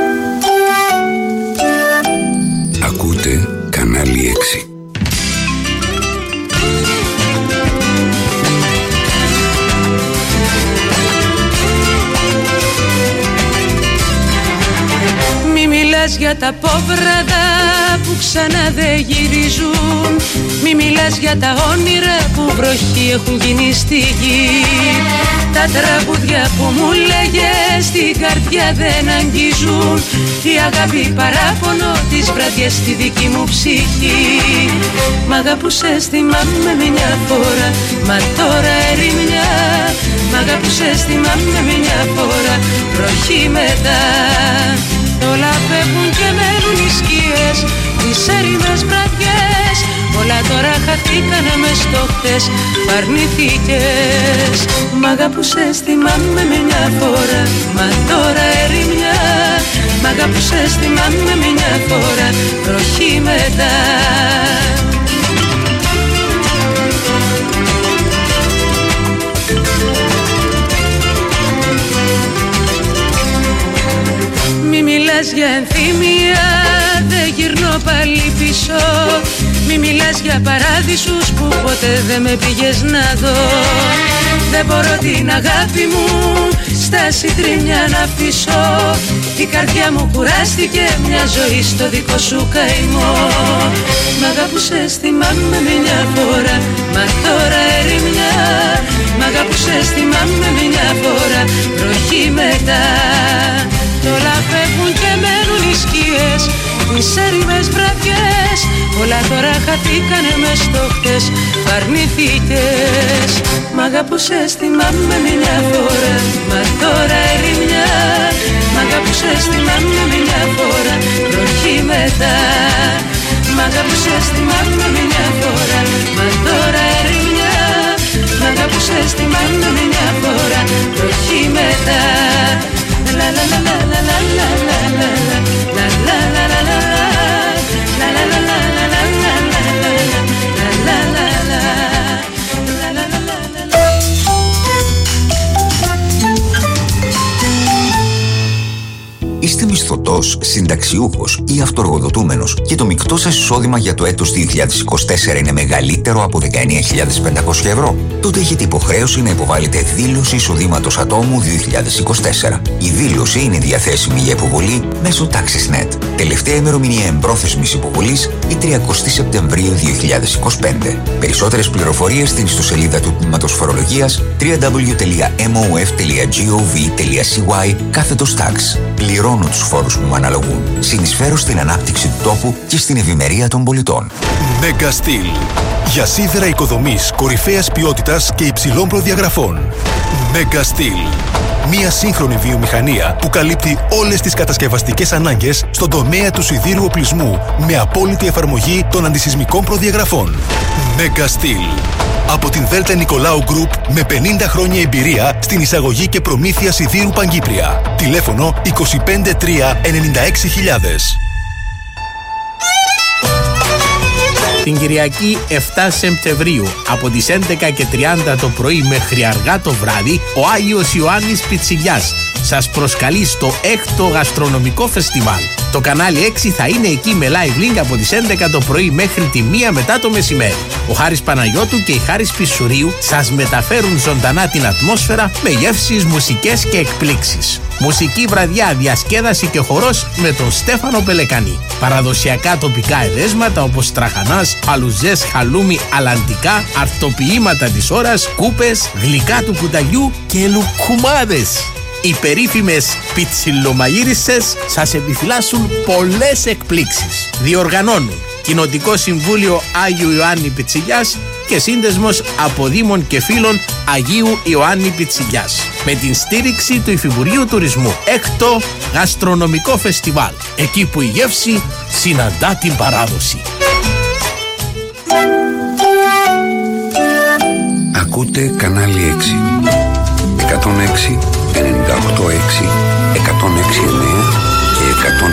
Ακούτε κανάλι 6. μιλάς για τα πόβραδα που ξανά δεν γυρίζουν. Μη μιλάς για τα όνειρα που βροχή έχουν γίνει στη γη. Τα τραγούδια που μου λέγες στην καρδιά δεν αγγίζουν. Η αγάπη παράπονο τις βραδιές στη δική μου ψυχή. Μ' αγαπούσες θυμάμαι μια φορά, μα τώρα ερημιά. Μ' αγαπούσες θυμάμαι μια φορά, βροχή μετά. Όλα φεύγουν και μένουν οι σκιές, τις έρημες βραδιές. Όλα τώρα χαθήκανε μες στο χτες, μ' αρνηθήκες. Μ' αγαπούσες θυμάμαι μια φορά, μα τώρα ερημιά. Μ' αγαπούσες θυμάμαι μια φορά, βροχή μετά. Μη μιλάς για ενθύμια, δεν γυρνώ πάλι πίσω. Μη μιλάς για παράδεισους που ποτέ δεν με πήγες να δω. Δεν μπορώ την αγάπη μου στα συντρίμμια να αφήσω. Η καρδιά μου κουράστηκε μια ζωή στο δικό σου καημό. Μ' αγαπούσες θυμάμαι μια φορά, μα τώρα ερημιά. Μ' αγαπούσες θυμάμαι μια φορά, βροχή μετά. Όλα φεύγουν και μένουν οι σκιές, τις έρημες βραδιές. Όλα τώρα χαθήκανε μες στο χτες, μ' αρνηθήκες. Μ' αγαπούσες θυμάμαι μια φορά, μα τώρα ερημιά. Μ' αγαπούσες θυμάμαι μια φορά, βροχή μετά. Μ' αγαπούσες θυμάμαι μια φορά, μα τώρα ερημιά. Μ' αγαπούσες θυμάμαι μια φορά, βροχή μετά. La la la la la la la la la la la la la la. Είστε μισθωτός, συνταξιούχος ή αυτοεργοδοτούμενος και το μεικτό σας εισόδημα για το έτος 2024 είναι μεγαλύτερο από 19.500 ευρώ? Τότε έχετε υποχρέωση να υποβάλλετε δήλωση εισοδήματος ατόμου 2024. Η δήλωση είναι διαθέσιμη για υποβολή μέσω TaxisNet. Τελευταία ημερομηνία εμπρόθεσμης υποβολής η 30 Σεπτεμβρίου 2025. Περισσότερες πληροφορίες στην ιστοσελίδα του Τμήματος Φορολογίας www.mof.gov.cy/tax. Πληρώνω τους φόρους που μου αναλογούν. Συνεισφέρω στην ανάπτυξη του τόπου και στην ευημερία των πολιτών. Mega Steel. Για σίδερα οικοδομής κορυφαίας ποιότητας και υψηλών προδιαγραφών. Mega Steel. Μια σύγχρονη βιομηχανία που καλύπτει όλες τις κατασκευαστικές ανάγκες στον τομέα του σιδήρου οπλισμού με απόλυτη εφαρμογή των αντισυσμικών προδιαγραφών. Mega Steel. Από την Δέλτα Νικολάου Group με 50 χρόνια εμπειρία στην εισαγωγή και προμήθεια σιδήρου Παγκύπρια. Τηλέφωνο 253 96000. Την Κυριακή 7 Σεπτεμβρίου από τις 11:30 το πρωί μέχρι αργά το βράδυ, ο Άγιος Ιωάννης Πιτσιλιάς σας προσκαλεί στο 6ο Γαστρονομικό Φεστιβάλ. Το κανάλι 6 θα είναι εκεί με live link από τις 11 το πρωί μέχρι τη 1 μετά το μεσημέρι. Ο Χάρης Παναγιώτου και η Χάρης Πισουρίου σας μεταφέρουν ζωντανά την ατμόσφαιρα με γεύσεις, μουσικές και εκπλήξεις. Μουσική βραδιά, διασκέδαση και χορός με τον Στέφανο Πελεκανή. Παραδοσιακά τοπικά εδέσματα όπως τραχανάς, παλουζές, χαλούμι, αλαντικά, αρτοποιήματα της ώρας, κούπες, γλυκά του κουταλιού και λουκουμάδες. Οι περίφημες πιτσιλομαγείρισες σας επιφυλάσσουν πολλές εκπλήξεις. Διοργανώνουν Κοινοτικό Συμβούλιο Άγιου Ιωάννη Πιτσιλιάς και Σύνδεσμος Αποδήμων και Φίλων Αγίου Ιωάννη Πιτσιλιάς. Με την στήριξη του Υφυπουργείου Τουρισμού. 6ο Γαστρονομικό Φεστιβάλ. Εκεί που η γεύση συναντά την παράδοση. Ακούτε κανάλι 6. 106, 98,6, 106,9 και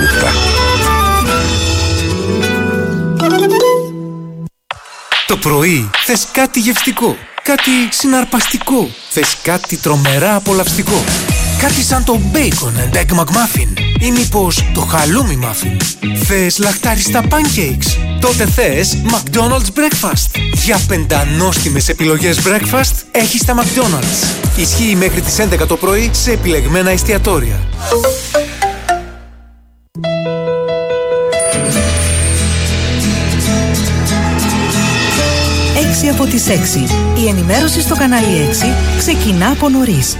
107. Το πρωί θες κάτι γευστικό, κάτι συναρπαστικό, θες κάτι τρομερά απολαυστικό. Κάτι σαν το Bacon and Egg McMuffin ή μήπως το Halloumi Muffin. Θες λαχτάριστα pancakes? Τότε θες McDonald's Breakfast. Για πεντανόστιμες επιλογές breakfast έχεις τα McDonald's. Ισχύει μέχρι τις 11 το πρωί σε επιλεγμένα εστιατόρια. 6 από τις 6. Η ενημέρωση στο κανάλι 6 ξεκινά από νωρίς.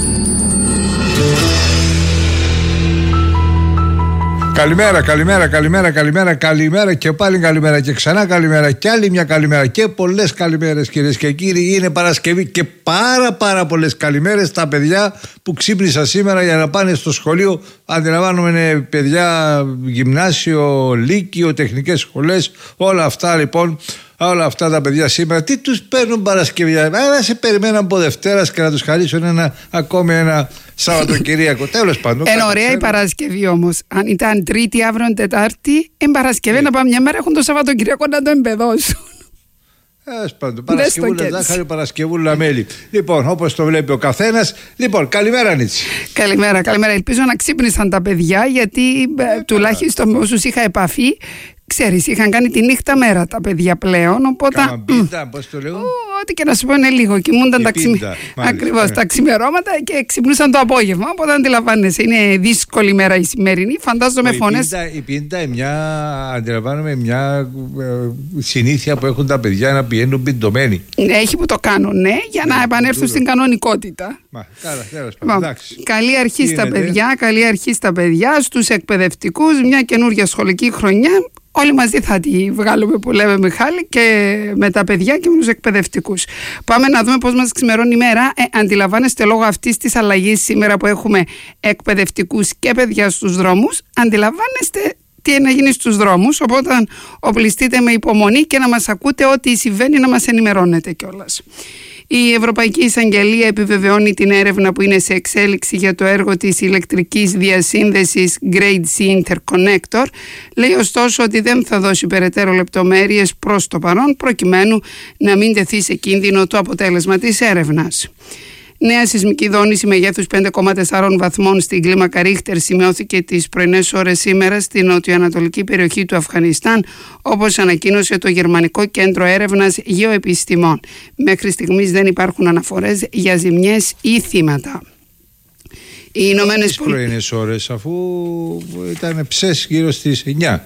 Καλημέρα και πάλι καλημέρα και ξανά καλημέρα και άλλη μια καλημέρα και πολλές καλημέρες κυρίες και κύριοι. Είναι Παρασκευή και πάρα πολλές καλημέρες στα παιδιά που ξύπνησαν σήμερα για να πάνε στο σχολείο. Αντιλαμβάνομαι είναι παιδιά γυμνάσιο, λύκειο, τεχνικές σχολές, όλα αυτά λοιπόν. Όλα αυτά τα παιδιά σήμερα τι τους παίρνουν Παρασκευή? Να σε περιμέναν από Δευτέρας και να τους χαρίσουν ακόμη ένα Σαββατοκυριακό. Τέλος πάντων. Ωραία η Παρασκευή όμως. Αν ήταν Τρίτη, αύριο Τετάρτη, εν Παρασκευή να πάμε μια μέρα έχουν το Σαββατοκυριακό να το εμπεδώσουν. Παρασκευούλα ζάχαρη, Παρασκευούλα μέλι. Λοιπόν, όπως το βλέπει ο καθένας. Λοιπόν, καλημέρα Νίτσι. Καλημέρα. Ελπίζω να ξύπνησαν τα παιδιά, γιατί τουλάχιστον με όσους είχα επαφή, ξέρεις, είχαν κάνει τη νύχτα μέρα τα παιδιά πλέον. Οπότε. Καμπίντα, πώς το λέγω. Ό,τι και να σου πω είναι λίγο. Κοιμούνταν τα ξημερώματα και ξυπνούσαν το απόγευμα. Οπότε αντιλαμβάνεσαι, είναι δύσκολη μέρα η σημερινή. Φαντάζομαι φωνές. Η πίντα αντιλαμβάνομαι μια συνήθεια που έχουν τα παιδιά να πηγαίνουν πιντωμένοι. Έχει που το κάνουν, ναι, για να επανέλθουν στην κανονικότητα. Καλή αρχή στα παιδιά, στους εκπαιδευτικούς, μια καινούργια σχολική χρονιά. Όλοι μαζί θα τη βγάλουμε που λέμε Μιχάλη, και με τα παιδιά και με τους εκπαιδευτικούς. Πάμε να δούμε πώς μας ξημερώνει η μέρα. Αντιλαμβάνεστε λόγω αυτής της αλλαγής σήμερα που έχουμε εκπαιδευτικούς και παιδιά στους δρόμους, αντιλαμβάνεστε τι είναι να γίνει στους δρόμους, οπότε οπλιστείτε με υπομονή και να μας ακούτε ό,τι συμβαίνει, να μας ενημερώνετε κιόλας. Η Ευρωπαϊκή Εισαγγελία επιβεβαιώνει την έρευνα που είναι σε εξέλιξη για το έργο της ηλεκτρικής διασύνδεσης Grade C Interconnector. Λέει ωστόσο ότι δεν θα δώσει περαιτέρω λεπτομέρειες προς το παρόν, προκειμένου να μην τεθεί σε κίνδυνο το αποτέλεσμα της έρευνας. Νέα σεισμική δόνηση μεγέθους 5,4 βαθμών στην κλίμακα Ρίχτερ σημειώθηκε τις πρωινές ώρες σήμερα στην νοτιοανατολική περιοχή του Αφγανιστάν, όπως ανακοίνωσε το Γερμανικό Κέντρο Έρευνας Γεωεπιστημών. Μέχρι στιγμής δεν υπάρχουν αναφορές για ζημιές ή θύματα. Οι Ηνωμένες πρωινές ώρες, αφού ήταν ψες γύρω στις 9.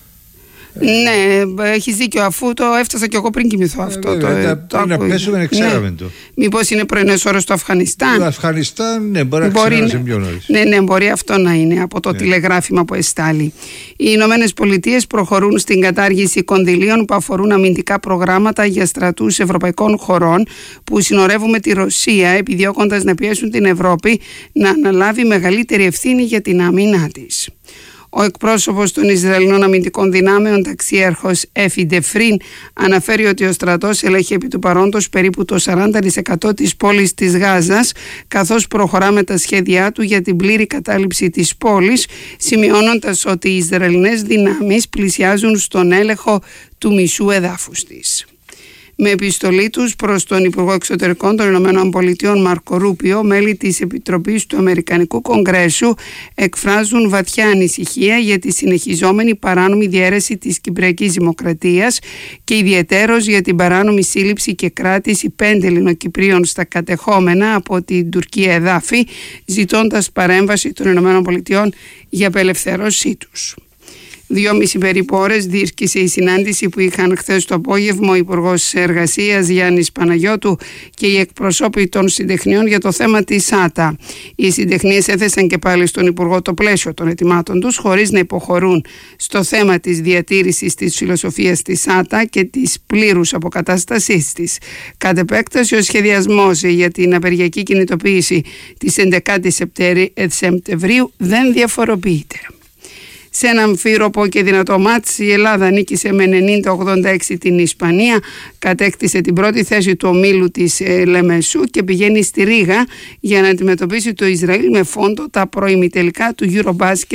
Ναι, έχεις δίκιο, αφού το έφτασα και εγώ πριν κοιμηθώ αυτό. Πριν να πέσουμε δεν ξέραμε το. Μήπως είναι πρωινές ώρες στο Αφγανιστάν? Το Αφγανιστάν, ναι, μπορεί να ξέραμε πιο νωρίς. Ναι, μπορεί αυτό να είναι από το τηλεγράφημα που εστάλει. Οι Ηνωμένες Πολιτείες προχωρούν στην κατάργηση κονδυλίων που αφορούν αμυντικά προγράμματα για στρατούς ευρωπαϊκών χωρών που συνορεύουν με τη Ρωσία, επιδιώκοντας να πιέσουν την Ευρώπη να αναλάβει μεγαλύτερη ευθύνη για την άμυνά της. Ο εκπρόσωπος των Ισραηλινών αμυντικών δυνάμεων, ταξίαρχος Έφι Ντεφρίν, αναφέρει ότι ο στρατός ελέγχει επί του παρόντος περίπου το 40% της πόλης της Γάζας, καθώς προχωρά με τα σχέδιά του για την πλήρη κατάληψη της πόλης, σημειώνοντας ότι οι Ισραηλινές δυνάμεις πλησιάζουν στον έλεγχο του μισού εδάφους της. Με επιστολή τους προς τον Υπουργό Εξωτερικών των Ηνωμένων Πολιτειών Μάρκο Ρούπιο, μέλη της Επιτροπής του Αμερικανικού Κογκρέσου εκφράζουν βαθιά ανησυχία για τη συνεχιζόμενη παράνομη διαίρεση της Κυπριακής Δημοκρατίας και ιδιαιτέρως για την παράνομη σύλληψη και κράτηση 5 Ελληνοκυπρίων στα κατεχόμενα από την Τουρκία εδάφη, ζητώντας παρέμβαση των Ηνωμένων Πολιτειών για απελευθέρωσή τους. 2,5 περίπου ώρες διήρκησε η συνάντηση που είχαν χθες το απόγευμα ο Υπουργός Εργασίας Γιάννης Παναγιώτου και οι εκπροσώποι των συντεχνιών για το θέμα της ΣΑΤΑ. Οι συντεχνίες έθεσαν και πάλι στον Υπουργό το πλαίσιο των ετοιμάτων τους, χωρίς να υποχωρούν στο θέμα της διατήρησης της φιλοσοφίας της ΣΑΤΑ και της πλήρους αποκατάστασής της. Κατ' επέκταση, ο σχεδιασμός για την απεργιακή κινητοποίηση της 11ης Σεπτεμβρίου δεν διαφοροποιείται. Σε ένα αμφίροπο και δυνατό μάτς, η Ελλάδα νίκησε με 90-86 την Ισπανία, κατέκτησε την πρώτη θέση του ομίλου της Λεμεσού και πηγαίνει στη Ρήγα για να αντιμετωπίσει το Ισραήλ με φόντο τα προημιτελικά του Eurobasket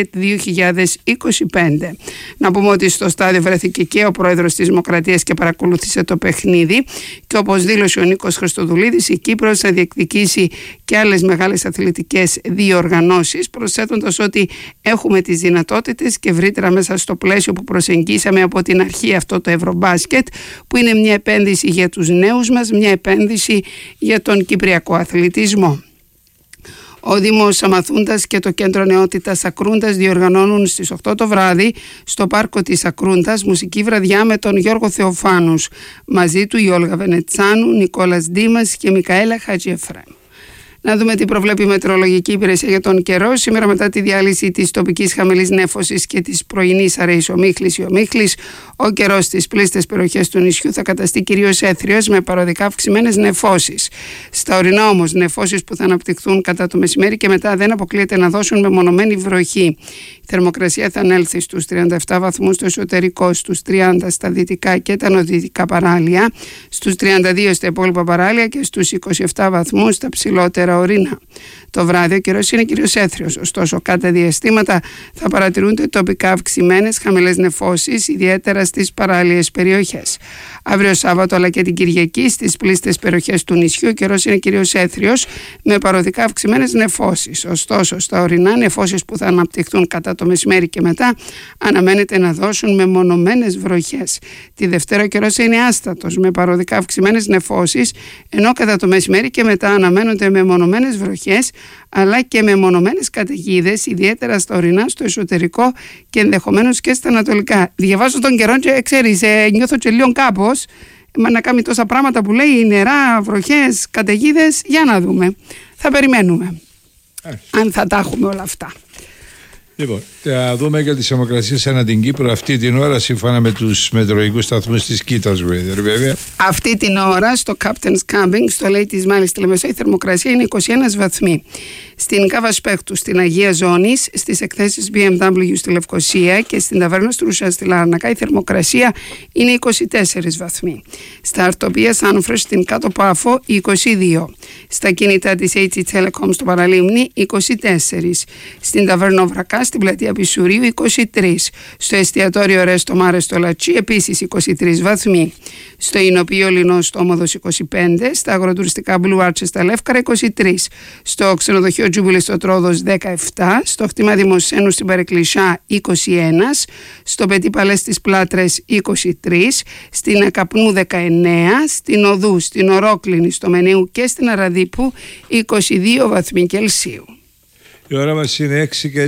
2025. Να πούμε ότι στο στάδιο βρέθηκε και ο πρόεδρος της Δημοκρατίας και παρακολούθησε το παιχνίδι, και όπως δήλωσε ο Νίκος Χριστοδουλίδης, η Κύπρος θα διεκδικήσει και άλλες μεγάλες αθλητικές διοργανώσεις, προσθέτοντας ότι έχουμε τις δυνατότητες και ευρύτερα μέσα στο πλαίσιο που προσεγγίσαμε από την αρχή αυτό το Ευρωμπάσκετ, που είναι μια επένδυση για τους νέους μας, μια επένδυση για τον κυπριακό αθλητισμό. Ο Δήμος Αμαθούντας και το Κέντρο Νεότητας Ακρούντας διοργανώνουν στις 8 το βράδυ στο πάρκο της Ακρούντας μουσική βραδιά με τον Γιώργο Θεοφάνους. Μαζί του η Όλγα Βενετσάνου, Νικόλας Δήμας και Μικαέλα Χατζιεφραήμ. Να δούμε τι προβλέπει η Μετεωρολογική Υπηρεσία για τον καιρό. Σήμερα, μετά τη διάλυση της τοπικής χαμηλής νέφωσης και της πρωινής αραιής ομίχλης ή ομίχλης, ο καιρός στις πλήστες περιοχές του νησιού θα καταστεί κυρίως έθριος με παροδικά αυξημένες νεφώσεις. Στα ορεινά όμως, νεφώσεις που θα αναπτυχθούν κατά το μεσημέρι και μετά δεν αποκλείεται να δώσουν μεμονωμένη βροχή. Η θερμοκρασία θα ανέλθει στους 37 βαθμούς στο εσωτερικό, στους 30 στα δυτικά και τα νοτιοδυτικά παράλια, στους 32 στα υπόλοιπα παράλια και στους 27 βαθμούς στα ψηλότερα ορεινά. Το βράδυ ο καιρός είναι κυρίως έθριος, ωστόσο κατά διαστήματα θα παρατηρούνται τοπικά αυξημένες χαμηλές νεφώσεις, ιδιαίτερα στις παράλιες περιοχές. Αύριο Σάββατο αλλά και την Κυριακή στις πλήστες περιοχές του νησιού ο καιρός είναι κυρίως έθριος με παροδικά αυξημένες νεφώσεις. Ωστόσο στα ορεινά, νεφώσεις που θα αναπτυχθούν κατά το μεσημέρι και μετά αναμένεται να δώσουν μεμονωμένες βροχές. Τη Δευτέρα ο καιρός είναι άστατος με παροδικά αυξημένες νεφώσεις, ενώ κατά το μεσημέρι και μετά αναμένονται μεμονωμένες βροχές αλλά και μεμονωμένες καταιγίδες, ιδιαίτερα στα ορεινά, στο εσωτερικό και ενδεχομένως και στα ανατολικά. Διαβάζω τον καιρό και ξέρεις, νιώθω και λίγο κάπως, να κάνει τόσα πράγματα που λέει, νερά, βροχές, καταιγίδες, για να δούμε. Θα περιμένουμε αν θα τα έχουμε όλα αυτά. Λοιπόν, θα δούμε και τις θερμοκρασίες ανά την Κύπρο αυτή την ώρα, σύμφωνα με τους μετεωρολογικούς σταθμούς της Κίτας, βέβαια. Αυτή την ώρα στο Captain's Camping, στο Λέει της Μάλης στη Λεμεσό, η θερμοκρασία είναι 21 βαθμοί. Στην Κάβα Σπέχτου, στην Αγία Ζώνης, στις εκθέσεις BMW στη Λευκοσία και στην Ταβέρνα Στρούσα στη Λάρνακα, η θερμοκρασία είναι 24 βαθμοί. Στα Αρτοπία Σάνφρες στην Κάτω Πάφο, 22. Στα κινητά της HG Telecom στο Παραλίμνη, 24. Στην Ταβέρνα Βρακά, στην Πλατεία Πισουρίου, 23. Στο εστιατόριο Ρέστο Μάρε στο Λατσί, επίσης 23 βαθμοί. Στο Ινοπείο Λινό στο Όμοδος, 25. Στα αγροτουριστικά Blue Arches στα Λεύκαρα, 23. Στο ξενοδοχείο Τζούμπιλη στο Τρόδος, 17. Στο Χτήμα Δημοσένου στην Παρεκκλησιά, 21. Στο Πετί Παλέ στις Πλάτρες, 23. Στην Ακαπνού, 19. Στην Οδού, στην Ορόκληνη, στο Μενίου και στην Αραδίπου, 22 βαθμοί Κελσίου. Η ώρα μας είναι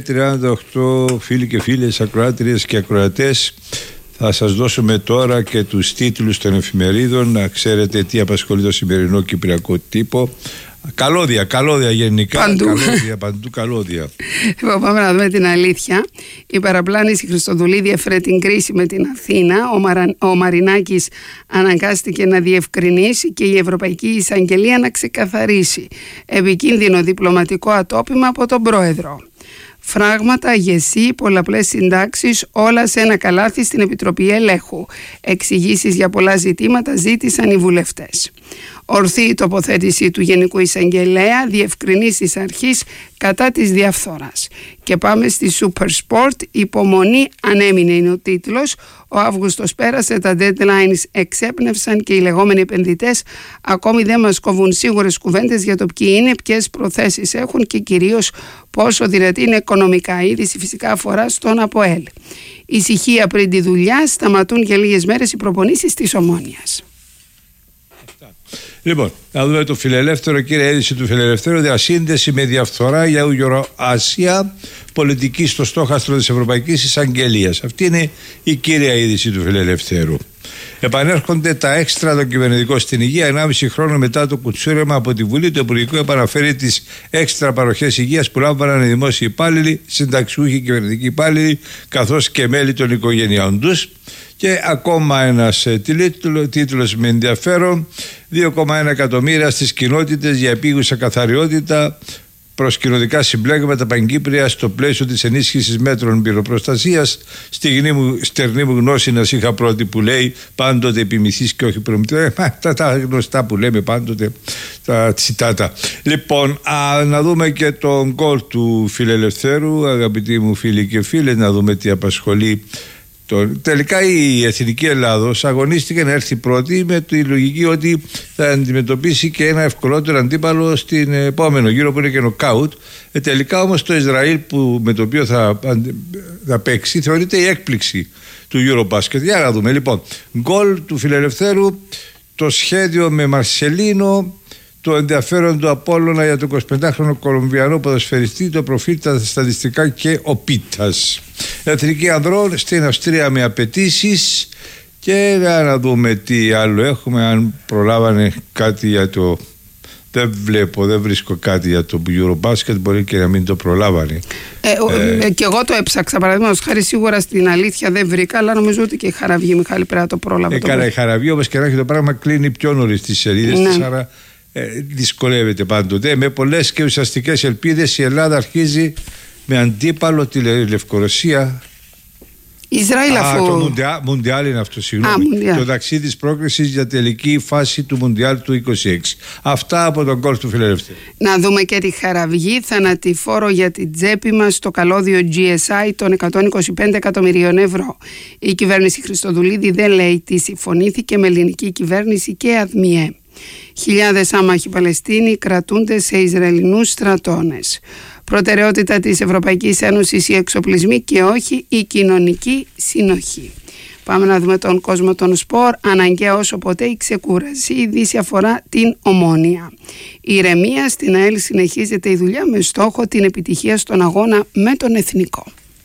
6:38, φίλοι και φίλες, ακροάτριες και ακροατές. Θα σας δώσουμε τώρα και τους τίτλους των εφημερίδων, να ξέρετε τι απασχολεί το σημερινό κυπριακό τύπο. Καλώδια γενικά. Παντού καλώδια. Λοιπόν, πάμε να δούμε την αλήθεια. Η παραπλάνηση Χριστοδουλίδη έφερε την κρίση με την Αθήνα. Ο Μαρινάκης αναγκάστηκε να διευκρινίσει και η Ευρωπαϊκή Εισαγγελία να ξεκαθαρίσει. Επικίνδυνο διπλωματικό ατόπιμα από τον πρόεδρο. Φράγματα, γεσί, πολλαπλές συντάξεις, όλα σε ένα καλάθι στην Επιτροπή Ελέγχου. Εξηγήσεις για πολλά ζητήματα ζήτησαν οι βουλευτές. Ορθή η τοποθέτηση του Γενικού Εισαγγελέα, διευκρινήσεις αρχής κατά της διαφθοράς. Και πάμε στη Super Sport. Υπομονή αν έμεινε είναι ο τίτλος. Ο Αύγουστος πέρασε, τα deadlines εξέπνευσαν και οι λεγόμενοι επενδυτές ακόμη δεν μας κόβουν σίγουρες κουβέντες για το ποιοι είναι, ποιες προθέσεις έχουν και κυρίως πόσο δυνατή είναι οικονομικά. Η είδηση φυσικά αφορά στον ΑΠΟΕΛ. Ησυχία πριν τη δουλειά, σταματούν για λίγες μέρες οι προπονήσεις της Ομόνοιας. Λοιπόν, να δούμε το φιλελεύθερο, κύριε είδηση του φιλελευθέρου: διασύνδεση με διαφθορά για Ευρω-Ασία, πολιτική στο στόχαστρο της Ευρωπαϊκής Εισαγγελίας. Αυτή είναι η κύρια είδηση του φιλελευθέρου. Επανέρχονται τα έξτρα των κυβερνητικών στην υγεία. 1,5 χρόνο μετά το κουτσούρεμα από τη Βουλή, το Υπουργικό επαναφέρει τις έξτρα παροχές υγείας που λάμβαναν οι δημόσιοι υπάλληλοι, συνταξιούχοι κυβερνητικοί υπάλληλοι, καθώς και μέλη των οικογενειών τους. Και ακόμα ένας τίτλος με ενδιαφέρον: 2,1 εκατομμύρια στις κοινότητες για επίγουσα καθαριότητα προς κοινοτικά συμπλέγματα παγκύπρια στο πλαίσιο της ενίσχυσης μέτρων πυροπροστασίας. Στερνή μου γνώση να είχα πρώτη που λέει πάντοτε επιμηθείς και όχι προμηθεία. Τα γνωστά που λέμε πάντοτε, τα τσιτάτα. Λοιπόν, να δούμε και τον γκολ του φιλελευθέρου, αγαπητοί μου φίλοι και φίλες, να δούμε τι απασχολεί. Τελικά η Εθνική Ελλάδος αγωνίστηκε να έρθει πρώτη με τη λογική ότι θα αντιμετωπίσει και ένα ευκολότερο αντίπαλο στην επόμενο γύρο που είναι και νοκάουτ. Τελικά όμως το Ισραήλ με το οποίο θα παίξει θεωρείται η έκπληξη του Eurobasket. Για να δούμε λοιπόν. Γκολ του φιλελευθέρου, το σχέδιο με Μαρσελίνο, το ενδιαφέρον του Απόλλωνα για το 25χρονο Κολομβιανό ποδοσφαιριστή, το προφίλ, τα στατιστικά και ο Πίτας. Εθνική ανδρών στην Αυστρία με απαιτήσεις. Και να δούμε τι άλλο έχουμε, αν προλάβανε κάτι για το... Δεν βρίσκω κάτι για το Eurobasket, μπορεί και να μην το προλάβανε. Και εγώ το έψαξα, παραδείγματος χάρη, σίγουρα στην αλήθεια δεν βρήκα, αλλά νομίζω ότι και η Χαραβγή, Μιχάλη, πρέπει να το πρόλαβε. Καλά, η Χαραβγή όμως και να έχει το πράγμα κλείνει πιο νωρίς τις σελίδες της, άρα δυσκολεύεται πάντοτε. Με πολλές και ουσιαστικές ελπίδες η Ελλάδα αρχίζει με αντίπαλο τη Λευκορωσία. Ισραήλ, αφού... Το Μουντιάλ είναι αυτό, συγγνώμη. Το ταξίδι της πρόκρισης για τελική φάση του Μουντιάλ του 26. Αυτά από τον γκολ του φιλελευθέρου. Να δούμε και τη Χαραβγή, θανατηφόρο για την τσέπη μας στο καλώδιο GSI των 125 εκατομμυρίων ευρώ. Η κυβέρνηση Χριστοδουλίδη δεν λέει τι συμφωνήθηκε με ελληνική κυβέρνηση και ΑΔΜΙΕ. Χιλιάδες άμαχοι Παλαιστίνοι κρατούνται σε Ισραηλινούς στρατώνες. Προτεραιότητα της Ευρωπαϊκής Ένωσης οι εξοπλισμοί και όχι η κοινωνική συνοχή. Πάμε να δούμε τον κόσμο των σπορ. Αναγκαία όσο ποτέ η ξεκούραση. Η είδηση αφορά την Ομόνοια. Η ηρεμία στην ΑΕΛ, συνεχίζεται η δουλειά με στόχο την επιτυχία στον αγώνα με τον Εθνικό.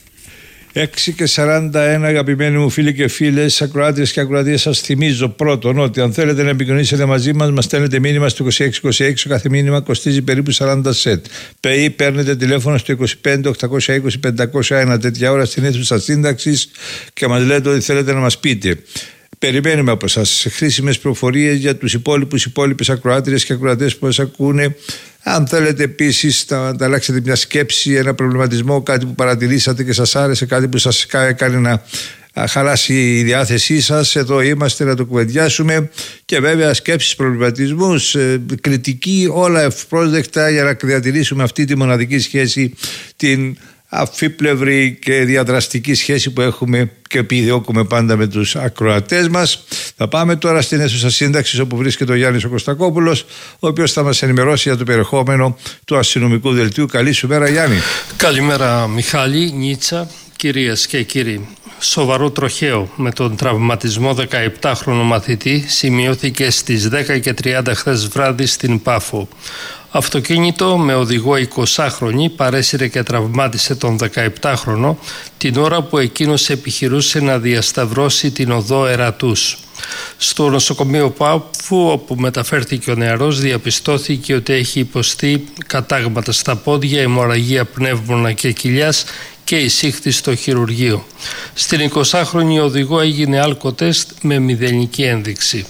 6:41, αγαπημένοι μου φίλοι και φίλες, ακροάτριες και ακροατίες, σας θυμίζω πρώτον ότι αν θέλετε να επικοινωνήσετε μαζί μας στέλνετε μήνυμα στο 2626, κάθε μήνυμα κοστίζει περίπου 40 σετ. ΠΕΗ, παίρνετε τηλέφωνο στο 25 820 501 τέτοια ώρα στην αίθουσα σύνταξης και μας λέτε ότι θέλετε να μας πείτε. Περιμένουμε από εσάς χρήσιμες πληροφορίες για τους υπόλοιπες ακροάτριες και ακροατές που μας ακούνε. Αν θέλετε επίσης να ανταλλάξετε μια σκέψη, ένα προβληματισμό, κάτι που παρατηρήσατε και σας άρεσε, κάτι που σας έκανε να χαλάσει η διάθεσή σας, εδώ είμαστε να το κουβεντιάσουμε. Και βέβαια σκέψεις, προβληματισμούς, κριτική, όλα ευπρόσδεκτα για να διατηρήσουμε αυτή τη μοναδική σχέση, την αφίπλευρη και διαδραστική σχέση που έχουμε και επιδιώκουμε πάντα με τους ακροατές μας. Θα πάμε τώρα στην αίθουσα σύνταξης, όπου βρίσκεται ο Γιάννης ο Κωστακόπουλος, ο οποίος θα μας ενημερώσει για το περιεχόμενο του αστυνομικού δελτίου. Καλή σου μέρα, Γιάννη. Καλημέρα, Μιχάλη, Νίτσα, κυρίες και κύριοι. Σοβαρό τροχαίο με τον τραυματισμό 17χρονου μαθητή σημειώθηκε στις 10:30 χθες βράδυ στην Πάφο. Αυτοκίνητο με οδηγό 20χρονη παρέσυρε και τραυμάτισε τον 17χρονο την ώρα που εκείνος επιχειρούσε να διασταυρώσει την οδό Ερατούς. Στο νοσοκομείο Πάφου, όπου μεταφέρθηκε ο νεαρός, διαπιστώθηκε ότι έχει υποστεί κατάγματα στα πόδια, αιμορραγία πνεύμονα και κοιλιάς και εισήχθη στο χειρουργείο. Στην 20χρονη οδηγό έγινε αλκοτέστ με μηδενική ένδειξη.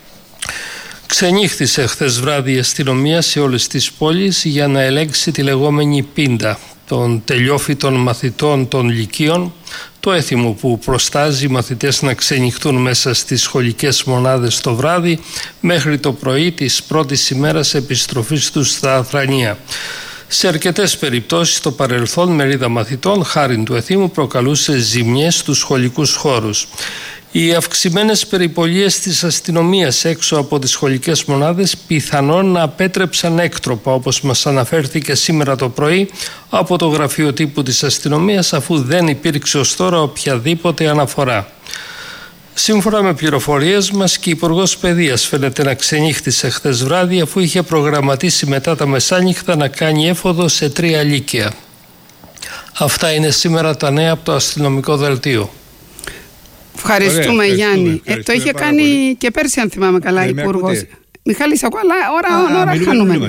Ξενύχτησε χθες βράδυ η αστυνομία σε όλες τις πόλεις για να ελέγξει τη λεγόμενη πίντα των τελειόφυτων μαθητών των λυκείων, το έθιμο που προστάζει οι μαθητές να ξενυχτούν μέσα στις σχολικές μονάδες το βράδυ μέχρι το πρωί της πρώτης ημέρας επιστροφής τους στα Αθρανία. Σε αρκετές περιπτώσεις στο παρελθόν μερίδα μαθητών χάριν του εθήμου προκαλούσε ζημιές στους σχολικούς χώρους. Οι αυξημένες περιπολίες της αστυνομίας έξω από τις σχολικές μονάδες πιθανόν να απέτρεψαν έκτροπα, όπως μας αναφέρθηκε σήμερα το πρωί από το γραφείο τύπου της αστυνομίας, αφού δεν υπήρξε ως τώρα οποιαδήποτε αναφορά. Σύμφωνα με πληροφορίες μας, και η Υπουργός Παιδείας φαίνεται να ξενύχτησε χθες βράδυ, αφού είχε προγραμματίσει μετά τα μεσάνυχτα να κάνει έφοδο σε 3 λύκεια. Αυτά είναι σήμερα τα νέα από το αστυνομικό δελτίο. Ευχαριστούμε, Γιάννη. Το είχε κάνει πολύ. Και πέρσι, αν θυμάμαι καλά, Υπουργός. Μιχάλη, ακούω, αλλά ώρα χάνουμε.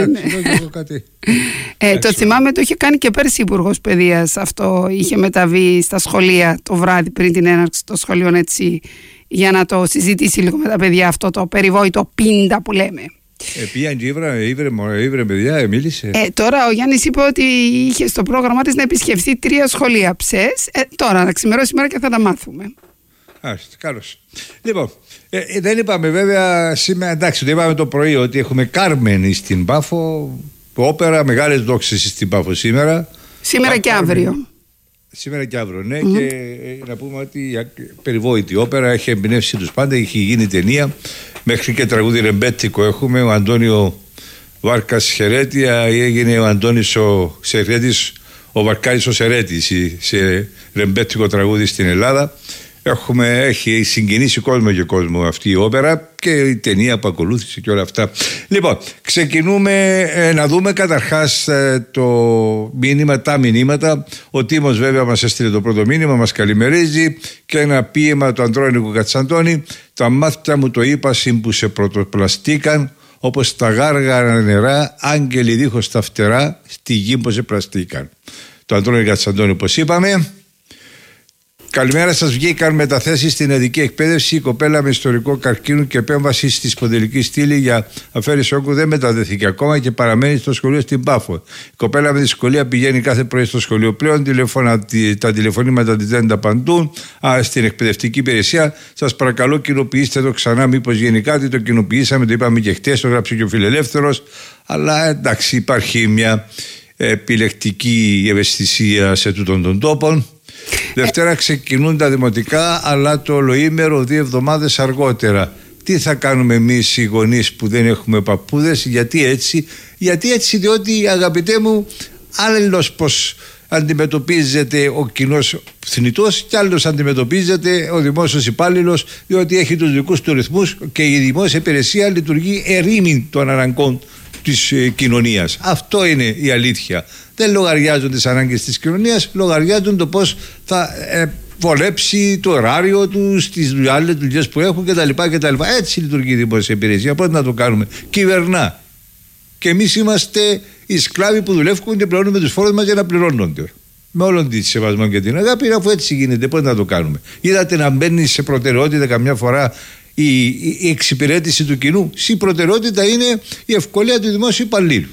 Το θυμάμαι, το είχε κάνει και πέρσι Υπουργός Παιδείας. Αυτό είχε μεταβεί στα σχολεία το βράδυ πριν την έναρξη των σχολείων, έτσι, για να το συζητήσει λίγο με τα παιδιά, αυτό το περιβόητο πίντα που λέμε. Πήγαν και ήβρε παιδιά, μίλησε. Τώρα ο Γιάννης είπε ότι είχε στο πρόγραμμά της να επισκεφθεί 3 σχολεία ψες. Τώρα να ξημερώσει σήμερα και θα τα μάθουμε. Καλώς. Λοιπόν, δεν είπαμε βέβαια σήμερα, εντάξει, δεν είπαμε το πρωί ότι έχουμε Κάρμεν στην Πάφο, όπερα, μεγάλες δόξες στην Πάφο σήμερα. Σήμερα και αύριο. Σήμερα και αύριο, ναι, και να πούμε ότι η περιβόητη όπερα έχει εμπνεύσει τους πάντα, έχει γίνει ταινία, μέχρι και τραγούδι ρεμπέτικο έχουμε, ο Αντώνιο Βάρκας Χερέτια, έγινε ο Αντώνης ο Σερέτης, ο Βαρκάρης ο Σερέτης σε ρεμπέτικο τραγούδι στην Ελλάδα. Έχει συγκινήσει κόσμο και κόσμο αυτή η όπερα και η ταινία που ακολούθησε και όλα αυτά. Λοιπόν, ξεκινούμε να δούμε καταρχάς τα μηνύματα. Ο Τίμος βέβαια μας έστειλε το πρώτο μήνυμα, μας καλημερίζει, και ένα ποίημα του Αντρώνικου Κατσαντώνη. Τα μάτια μου το ύπασιν που σε πρωτοπλαστήκαν, όπως τα γάργαρα νερά, άγγελοι δίχως τα φτερά, στη γη που σε πλαστήκαν. Το Αντρώνικο Κατσαντώνη, όπως είπαμε. Καλημέρα σας. Βγήκαν μεταθέσεις στην ειδική εκπαίδευση. Η κοπέλα με ιστορικό καρκίνο και επέμβαση στη σπονδυλική στήλη για αφαίρεση όγκου δεν μεταδέθηκε ακόμα και παραμένει στο σχολείο στην Πάφο. Η κοπέλα με δυσκολία πηγαίνει κάθε πρωί στο σχολείο πλέον. Τα τηλεφωνήματα της δεν τα απαντούν στην εκπαιδευτική υπηρεσία. Σας παρακαλώ, κοινοποιήστε το ξανά. Μήπως γίνει κάτι? Το κοινοποιήσαμε, το είπαμε και χτες, το γράψε και ο Φιλελεύθερος. Αλλά εντάξει, υπάρχει μια επιλεκτική ευαισθησία σε τούτων των τόπων. Δευτέρα ξεκινούν τα δημοτικά, αλλά το ολοήμερο 2 εβδομάδες αργότερα. Τι θα κάνουμε εμείς οι γονείς που δεν έχουμε παππούδες? Γιατί έτσι? Διότι, αγαπητέ μου, άλλος πως αντιμετωπίζεται ο κοινός θνητός και άλλος αντιμετωπίζεται ο δημόσιος υπάλληλος, διότι έχει τους δικούς του ρυθμούς και η δημόσια υπηρεσία λειτουργεί ερήμην των αναγκών της κοινωνίας. Αυτό είναι η αλήθεια. Δεν λογαριάζουν τις ανάγκες της κοινωνίας, λογαριάζουν το πώς θα βολέψει το ωράριο τους, τις άλλες δουλειές που έχουν κτλ. Έτσι λειτουργεί η δημόσια υπηρεσία. Πώς να το κάνουμε? Κυβερνά. Και εμείς είμαστε οι σκλάβοι που δουλεύουν και πληρώνουμε τους φόρους μας για να πληρώνονται. Με όλον τη σεβασμό και την αγάπη, αφού έτσι γίνεται, πώς να το κάνουμε? Είδατε να μπαίνει σε προτεραιότητα καμιά φορά η εξυπηρέτηση του κοινού? Η προτεραιότητα είναι η ευκολία του δημόσιου υπαλλήλου.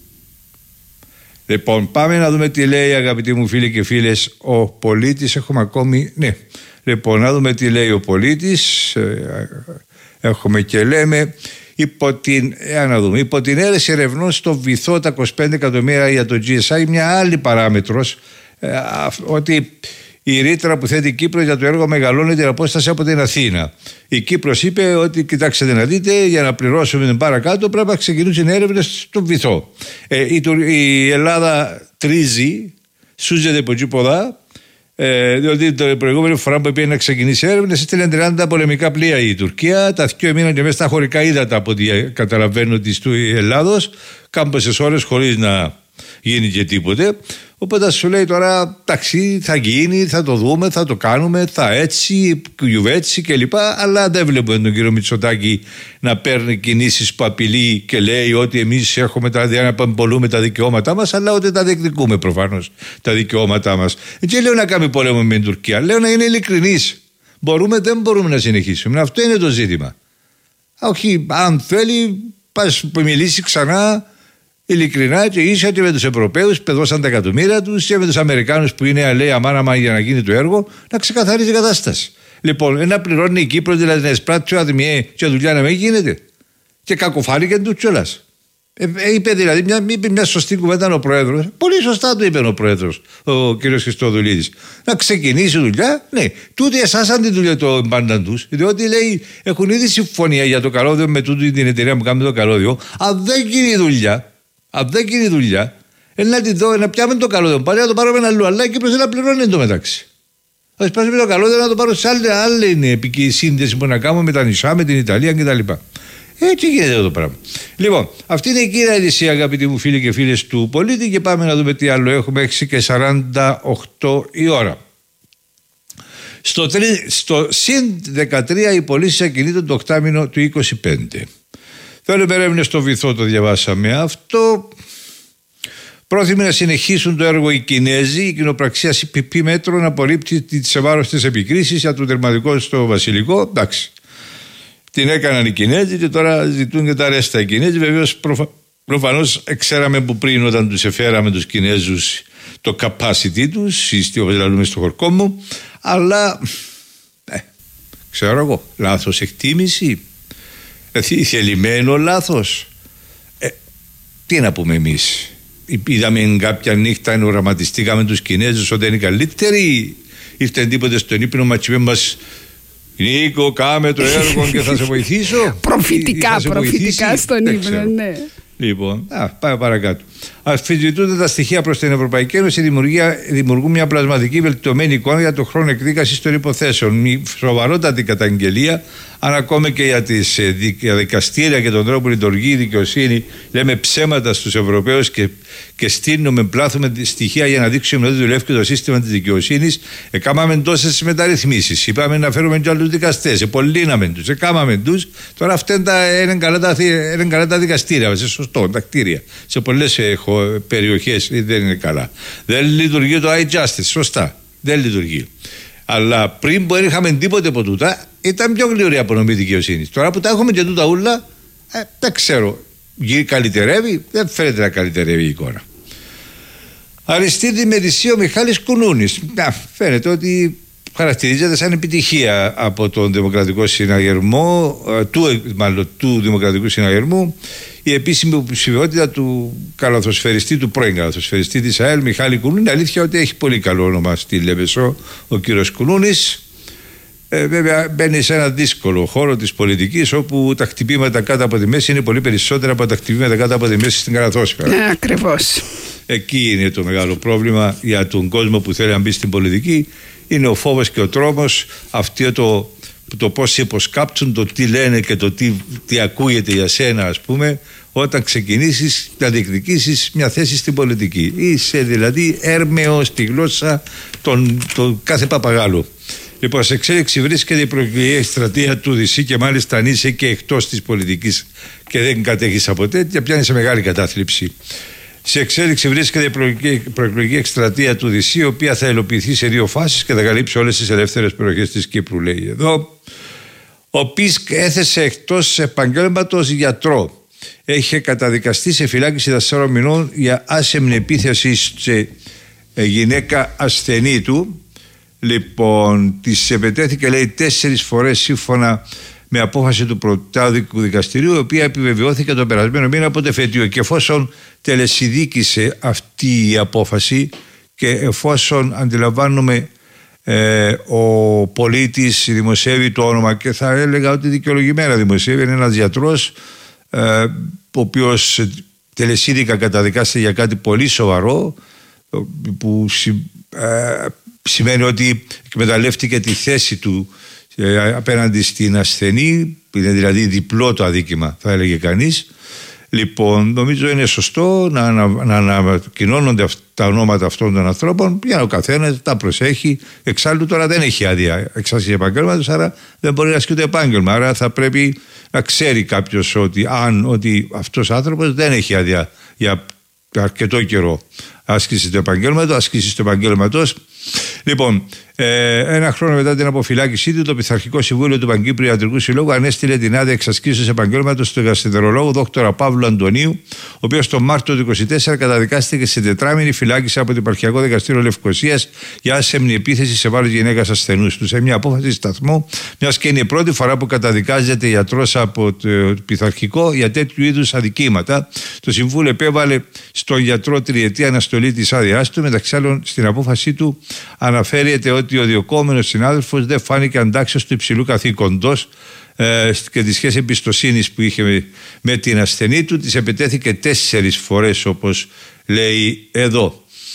Λοιπόν, πάμε να δούμε τι λέει, αγαπητοί μου φίλοι και φίλες, ο πολίτης. Έχουμε ακόμη, ναι. Λοιπόν, να δούμε τι λέει ο πολίτης. Έχουμε και λέμε υπό την αίρεση ερευνών στο βυθό τα 25 εκατομμύρια για το GSI, μια άλλη παράμετρος, ότι η ρήτρα που θέτει η Κύπρος για το έργο μεγαλώνει την απόσταση από την Αθήνα. Η Κύπρος είπε ότι κοιτάξτε να δείτε, για να πληρώσουμε την παρακάτω πρέπει να ξεκινήσουν έρευνες στο βυθό. Η Ελλάδα τρίζει, σούζεται από εκεί ποδά, διότι την προηγούμενη φορά που πήγε να ξεκινήσει έρευνες έστειλε 30 πολεμικά πλοία η Τουρκία. Τα δυο μείναν και μέσα στα χωρικά ύδατα, από ό,τι καταλαβαίνω, της Ελλάδος, κάμποσες ώρες χωρίς να γίνει και τίποτε. Οπότε σου λέει τώρα, εντάξει, θα γίνει, θα το δούμε, θα το κάνουμε, θα έτσι, γιουβέτσι κλπ. Αλλά δεν βλέπουμε τον κύριο Μητσοτάκη να παίρνει κινήσεις που απειλεί και λέει ότι εμείς έχουμε να παμπολούμε τα δικαιώματά μας, αλλά ότι τα διεκδικούμε προφανώς τα δικαιώματά μας. Και λέω να κάνουμε πόλεμο με την Τουρκία. Λέω να είναι ειλικρινής. Μπορούμε, δεν μπορούμε να συνεχίσουμε. Αυτό είναι το ζήτημα. Όχι, αν θέλει, πας μιλήσει ξανά. Ειλικρινά και ίσα και με τους Ευρωπαίους που δώσαν τα εκατομμύρια τους και με τους Αμερικάνους που είναι λέει αμάραμα για να γίνει το έργο, να ξεκαθαρίζει η κατάσταση. Λοιπόν, να πληρώνει η Κύπρος, δηλαδή να εισπράττει ο ΑΔΜΙΕ και δουλειά να μην γίνεται. Και κακοφάνηκε του κιόλας. Είπε δηλαδή μια σωστή κουβέντα ο Πρόεδρος. Πολύ σωστά το είπε ο Πρόεδρος, ο κ. Χριστοδουλίδης. Να ξεκινήσει δουλειά, ναι. Τούτοι εσάς αν τη δουλειά το εμπάνταν τους, διότι λέει έχουν ήδη συμφωνία για το καλώδιο με τούτη την εταιρεία που κάνει το καλώδιο. Αν δεν γίνει δουλειά. Αν δεν γίνει δουλειά, να τη δω, να πιάμε το καλώδιο. Πάλι να το πάρουμε ένα αλλού. Αλλά η Κύπρος δεν πληρώνει εντωμεταξύ. Ας πας με το καλό, δεν να το πάρω σε άλλη είναι η σύνδεση που να κάνουμε με τα νησιά, με την Ιταλία κτλ. Έτσι γίνεται αυτό το πράγμα. Λοιπόν, αυτή είναι η κύρια ειδησία, αγαπητοί μου φίλοι και φίλες του Πολίτη, και πάμε να δούμε τι άλλο έχουμε. 6:48 η ώρα. Στο ΣΥΝ 13 οι πωλήσεις ακινήτων το οκτάμηνο του 25. Θέλουμε έρευνες στο βυθό, το διαβάσαμε αυτό. Πρόθυμοι να συνεχίσουν το έργο οι Κινέζοι. Η κοινοπραξία CPP Μέτρων απορρίπτει τις ευάρωστες επικρίσεις για το τερματικό στο Βασιλικό. Εντάξει. Την έκαναν οι Κινέζοι και τώρα ζητούν και τα ρέστα οι Κινέζοι. Βεβαίως προφανώς ξέραμε που πριν, όταν τους εφέραμε τους Κινέζους το capacity τους, όπως λέμε στο χορκό μου, αλλά ξέρω εγώ, λάθος εκτίμηση, θελημένο λάθος. Τι να πούμε εμείς? Είδαμε κάποια νύχτα, οραματιστήκαμε τους Κινέζους ότι είναι καλύτεροι? Ήρθε τίποτε στον ύπνο μας και μας, Νίκο, κάμε το έργο και θα σε βοηθήσω? Προφητικά στον ύπνο, ναι. Λοιπόν, πάμε παρακάτω. Αμφισβητούνται τα στοιχεία προς την Ευρωπαϊκή Ένωση, δημιουργούν μια πλασματική βελτιωμένη εικόνα για το χρόνο εκδίκασης των υποθέσεων. Μια σοβαρότατη καταγγελία, αν ακόμα και για τις δικαστήρια και τον τρόπο που λειτουργεί η δικαιοσύνη. Λέμε ψέματα στους Ευρωπαίους και στείλουμε, πλάθουμε στοιχεία για να δείξουμε ότι δουλεύει και το σύστημα της δικαιοσύνης. Εκάμαμε τόσες μεταρρυθμίσεις. Είπαμε να φέρουμε και άλλους δικαστές. Επολύναμε τους, εκάμαμε τους. Τώρα αυτά είναι καλά τα δικαστήρια, σε σωστό, τα κτίρια. Σε πολλές περιοχές δεν είναι καλά. Δεν λειτουργεί το iJustice, σωστά. Δεν λειτουργεί. Αλλά πριν που δεν είχαμε τίποτε από τούτα, ήταν πιο γλυωρή απονομή δικαιοσύνης. Τώρα που τα έχουμε και τούτα ούλα, δεν ξέρω. Καλυτερεύει, δεν φαίνεται να καλυτερεύει η εικόνα. Αριστίδη Μεδυσίου Μιχάλης Κουνούνης. Φαίνεται ότι χαρακτηρίζεται σαν επιτυχία από τον Δημοκρατικό Συναγερμό, του Δημοκρατικού Συναγερμού, η επίσημη υποψηφιότητα του καλαθοσφαιριστή, του πρώην καλαθοσφαιριστή της ΑΕΛ, Μιχάλη Κουνούνη. Αλήθεια ότι έχει πολύ καλό όνομα στη Λεμεσό ο κύριος Κουνούνης. Βέβαια μπαίνει σε ένα δύσκολο χώρο της πολιτικής, όπου τα χτυπήματα κάτω από τη μέση είναι πολύ περισσότερα από τα χτυπήματα κάτω από τη μέση στην καλαθόσφαιρα. Ακριβώς. Εκεί είναι το μεγάλο πρόβλημα για τον κόσμο που θέλει να μπει στην πολιτική. Είναι ο φόβος και ο τρόμος, αυτό το πώς υποσκάπτουν, το τι λένε και το τι ακούγεται για σένα, ας πούμε, όταν ξεκινήσεις να διεκδικήσεις μια θέση στην πολιτική. Είσαι δηλαδή έρμεο στη γλώσσα των κάθε παπαγάλου. Λοιπόν, σε εξέλιξη βρίσκεται η προεκλογική εκστρατεία του ΔΣ και μάλιστα αν είσαι και εκτός της πολιτικής και δεν κατέχεις από τέτοια, πιάνει σε μεγάλη κατάθλιψη. Σε εξέλιξη βρίσκεται η προεκλογική εκστρατεία του ΔΣ, η οποία θα υλοποιηθεί σε 2 φάσεις και θα καλύψει όλες τις ελεύθερες περιοχές της Κύπρου, λέει εδώ. Ο ΠΙΣΚ έθεσε εκτός επαγγέλματος γιατρό. Έχει καταδικαστεί σε φυλάκιση 4 μηνών για άσεμνη επίθεση σε γυναίκα ασθενή του. Λοιπόν, της επετέθηκε, λέει, 4 φορές σύμφωνα με απόφαση του Πρωτάδικου Δικαστηρίου, η οποία επιβεβαιώθηκε τον περασμένο μήνα από το εφετείο. Και εφόσον τελεσιδίκησε αυτή η απόφαση και εφόσον αντιλαμβάνομαι ο πολίτης δημοσιεύει το όνομα, και θα έλεγα ότι δικαιολογημένα δημοσιεύει, είναι ένας γιατρός ο οποίος τελεσίδικα καταδικάστηκε για κάτι πολύ σοβαρό, που σημαίνει ότι εκμεταλλεύτηκε τη θέση του απέναντι στην ασθενή, είναι δηλαδή διπλό το αδίκημα, θα έλεγε κανείς. Λοιπόν, νομίζω είναι σωστό να ανακοινώνονται τα ονόματα αυτών των ανθρώπων για να ο καθένας τα προσέχει. Εξάλλου τώρα δεν έχει άδεια εξάσκηση επαγγέλματος, άρα δεν μπορεί να ασκεί το επάγγελμα. Άρα θα πρέπει να ξέρει κάποιος ότι αυτός ο άνθρωπος δεν έχει άδεια για αρκετό καιρό άσκηση του επαγγέλματος. Λοιπόν, 1 χρόνο μετά την αποφυλάκησή του, το Πειθαρχικό Συμβούλιο του Παγκύπριου Ιατρικού Συλλόγου ανέστειλε την άδεια εξασκήσεως επαγγέλματος του γαστρεντερολόγου Δ. Παύλου Αντωνίου, ο οποίος τον Μάρτιο του 2024 καταδικάστηκε σε 4μηνη φυλάκιση από το Επαρχιακό Δικαστήριο Λευκωσίας για άσεμνη επίθεση σε βάρος γυναίκας ασθενούς του. Σε μια απόφαση σταθμού, μιας και είναι η πρώτη φορά που καταδικάζεται ιατρός από το Πειθαρχικό για τέτοιου είδους αδικήματα, το Συμβούλιο επέβαλε στον γιατρό 3ετή αναστολή της άδειάς του. Μεταξύ άλλων, στην απόφασή του αναφέρεται ότι ο διοκόμενος συνάδελφος δεν φάνηκε αντάξιος του υψηλού καθήκοντος και τη σχέση εμπιστοσύνης που είχε με την ασθενή του. Της επιτέθηκε 4 φορές, όπως λέει εδώ.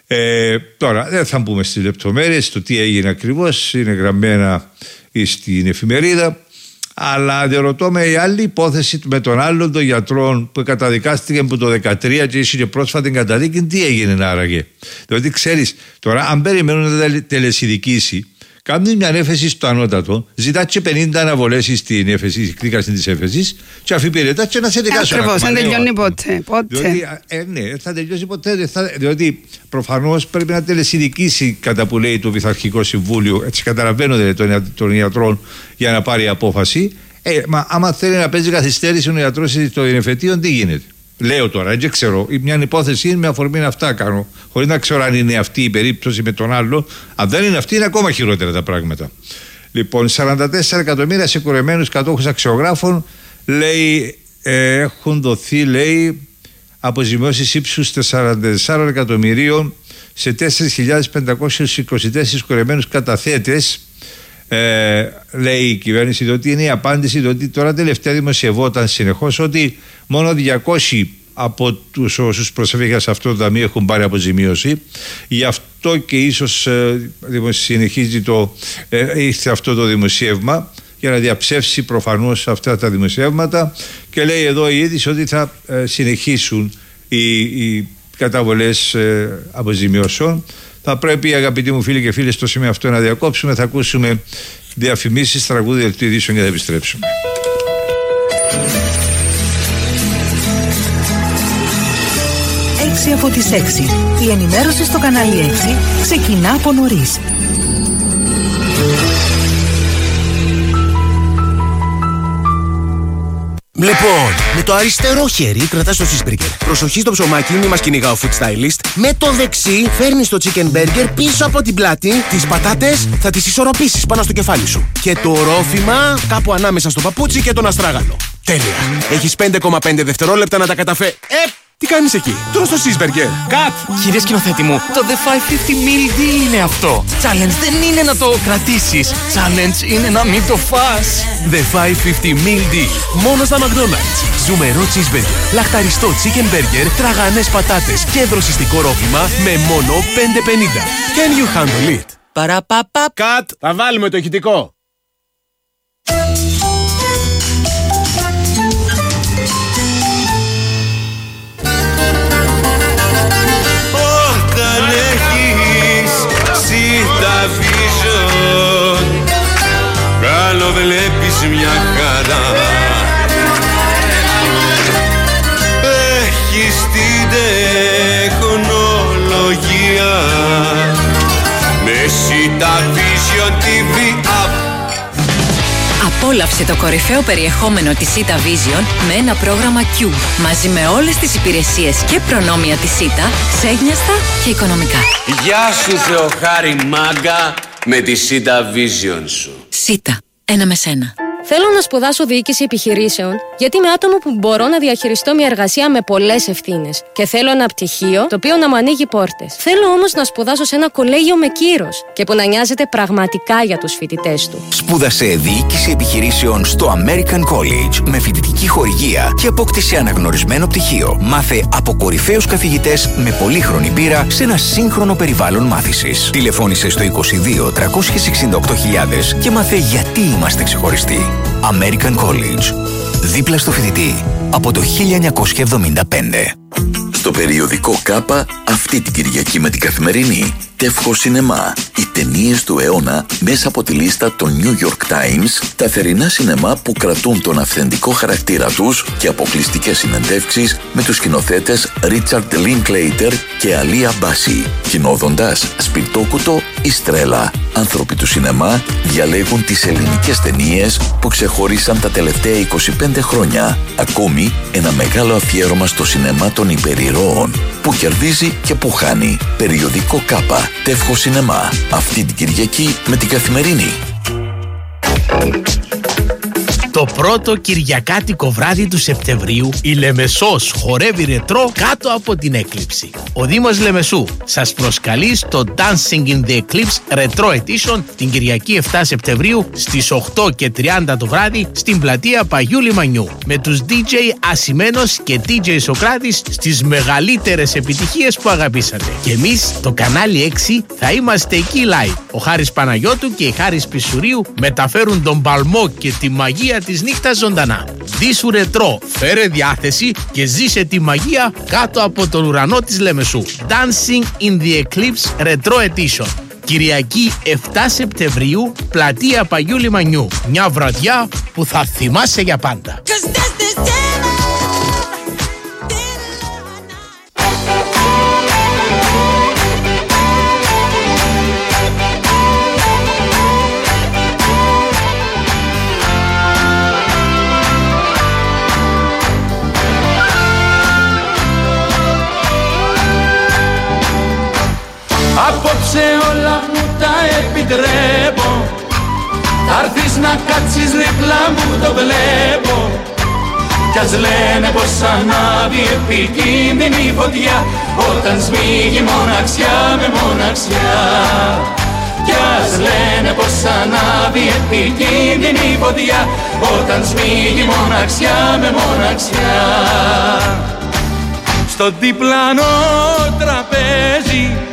Τώρα δεν θα μπούμε στις λεπτομέρειες του τι έγινε ακριβώς, είναι γραμμένα στην εφημερίδα. Αλλά διαρωτώ με η άλλη υπόθεση με τον άλλον των γιατρών που καταδικάστηκε από το 2013 και είχε πρόσφατη καταδίκη, τι έγινε άραγε? Δηλαδή ξέρεις, τώρα αν περιμένουν να τελεσυνδικήσει, κάνουν μια έφεση στο ανώτατο, ζητά και 50 αναβολές στην εκδίκαση της έφεσης και αφιπηρετά και να σε δικάσουν. Ακριβώς, δεν τελειώνει ποτέ. Διότι, ναι, θα τελειώσει ποτέ. Διότι προφανώς πρέπει να τελεσυνδικήσει, κατά που λέει το Πειθαρχικό Συμβούλιο, έτσι καταλαβαίνω των ιατρών, για να πάρει απόφαση. Μα άμα θέλει να παίζει καθυστέρηση ο ιατρός των εφετείων, τι γίνεται? Λέω τώρα, δεν ξέρω. Μια υπόθεση είναι με αφορμή αυτά κάνω. Χωρίς να ξέρω αν είναι αυτή η περίπτωση με τον άλλο. Αν δεν είναι αυτή, είναι ακόμα χειρότερα τα πράγματα. Λοιπόν, 44 εκατομμύρια σε κουρεμένους κατόχους αξιογράφων, λέει, έχουν δοθεί, λέει, αποζημιώσεις ύψους 44 εκατομμυρίων σε 4.524 κουρεμένους καταθέτες. Λέει η κυβέρνηση, διότι είναι η απάντηση, διότι τώρα τελευταία δημοσιευόταν συνεχώς ότι μόνο 200 από τους όσους προσέφηκαν σε αυτό το ταμείο έχουν πάρει αποζημίωση. Γι' αυτό και ίσως συνεχίζει ήρθε αυτό το δημοσίευμα για να διαψεύσει προφανώς αυτά τα δημοσιεύματα, και λέει εδώ η είδηση ότι θα συνεχίσουν οι καταβολές αποζημιώσεων. Θα πρέπει, αγαπητοί μου φίλοι και φίλες, στο σημείο αυτό να διακόψουμε. Θα ακούσουμε διαφημίσεις, τραγούδια, δελτίο ειδήσεων και θα επιστρέψουμε. 6 από τις 6. Η ενημέρωση στο κανάλι 6 ξεκινά από νωρίς. Λοιπόν, με το αριστερό χέρι κρατάς το cheeseburger. Προσοχή στο ψωμάκι, μη μας κυνηγά ο food stylist. Με το δεξί φέρνεις το chicken burger πίσω από την πλάτη. Τις πατάτες θα τις ισορροπήσεις πάνω στο κεφάλι σου. Και το ρόφημα κάπου ανάμεσα στο παπούτσι και τον αστράγαλο. Τέλεια. Έχεις 5,5 δευτερόλεπτα να τα καταφέρεις. Τι κάνεις εκεί? Τρως το cheeseburger. Κατ! Κύριε σκηνοθέτη μου, το The 550 Meal Deal είναι αυτό. Challenge δεν είναι να το κρατήσεις. Challenge είναι να μην το φας. The 550 Meal Deal. Μόνο στα McDonald's. Ζουμερό cheeseburger, λαχταριστό chicken burger, τραγανές πατάτες και δροσιστικό ρόφημα με μόνο 5,50. Can you handle it? Παραπαπα. Κατ! Θα βάλουμε το ηχητικό. Καλό βλέπεις μια χαρά. Έχεις την τεχνολογία με Sita Vision TV App. Απόλαυσε το κορυφαίο περιεχόμενο της Sita Vision με ένα πρόγραμμα Cube μαζί με όλες τις υπηρεσίες και προνόμια της Sita, ξέγνιαστα και οικονομικά. Γεια σου Θεοχάρη Μάγκα με τη Sita Vision σου. Sita, ένα με σένα. Θέλω να σπουδάσω διοίκηση επιχειρήσεων, γιατί είμαι άτομο που μπορώ να διαχειριστώ μια εργασία με πολλές ευθύνες. Και θέλω ένα πτυχίο το οποίο να μου ανοίγει πόρτες. Θέλω όμως να σπουδάσω σε ένα κολέγιο με κύρος και που να νοιάζεται πραγματικά για τους φοιτητές του. Σπούδασε διοίκηση επιχειρήσεων στο American College με φοιτητική χορηγία και απόκτησε αναγνωρισμένο πτυχίο. Μάθε από κορυφαίους καθηγητές με πολύχρονη πείρα σε ένα σύγχρονο περιβάλλον μάθησης. Τηλεφώνησε στο 22 368.000 και μάθε γιατί είμαστε ξεχωριστοί. American College. Δίπλα στο φοιτητή από το 1975. Στο περιοδικό ΚΑΠΑ αυτή την Κυριακή με την Καθημερινή, Τεύχο Σινεμά. Οι ταινίες του αιώνα μέσα από τη λίστα των New York Times, τα θερινά σινεμά που κρατούν τον αυθεντικό χαρακτήρα τους και αποκλειστικές συνεντεύξεις με τους σκηνοθέτες Richard Linklater και Αλία Μπάση. Κοινόδοντας Σπιρτόκουτο ή Στρέλα. Άνθρωποι του σινεμά διαλέγουν τις ελληνικές ταινίες που ξεχώρισαν τα τελευταία 25 χρόνια. Ακόμη ένα μεγάλο αφιέρωμα στο σινεμά των υπερηρώων που κερδίζει και που χάνει. Περιοδικό ΚΑΠΑ. Τεύχο Σινεμά. Αυτή την Κυριακή με την Καθημερινή. Το πρώτο κυριακάτικο βράδυ του Σεπτεμβρίου η Λεμεσός χορεύει ρετρό κάτω από την έκλειψη. Ο Δήμος Λεμεσού σας προσκαλεί στο Dancing in the Eclipse Retro Edition την Κυριακή 7 Σεπτεμβρίου στις 8:30 το βράδυ στην πλατεία Παγιού Λιμανιού με τους DJ Ασημένος και DJ Σοκράτης στις μεγαλύτερες επιτυχίες που αγαπήσατε. Και εμείς το κανάλι 6 θα είμαστε εκεί live. Ο Χάρης Παναγιώτου και η Χάρης Πισουρίου μεταφέρουν τον παλμό και τη μαγεία της νύχτας ζωντανά. Δίσου ρετρό, φέρε διάθεση και ζήσε τη μαγεία κάτω από τον ουρανό της Λεμεσού. Dancing in the Eclipse Retro Edition. Κυριακή 7 Σεπτεμβρίου, πλατεία Παγιού Λιμανιού. Μια βραδιά που θα θυμάσαι για πάντα. Απόψε όλα μου τα επιτρέπω. Θα έρθεις να κάτσεις δίπλα μου, το βλέπω. Κι ας λένε πως ανάβει επικίνδυνη φωτιά όταν σμίγει μοναξιά με μοναξιά. Κι ας λένε πως ανάβει επικίνδυνη φωτιά όταν σμίγει μοναξιά με μοναξιά. Στο διπλανό τραπέζι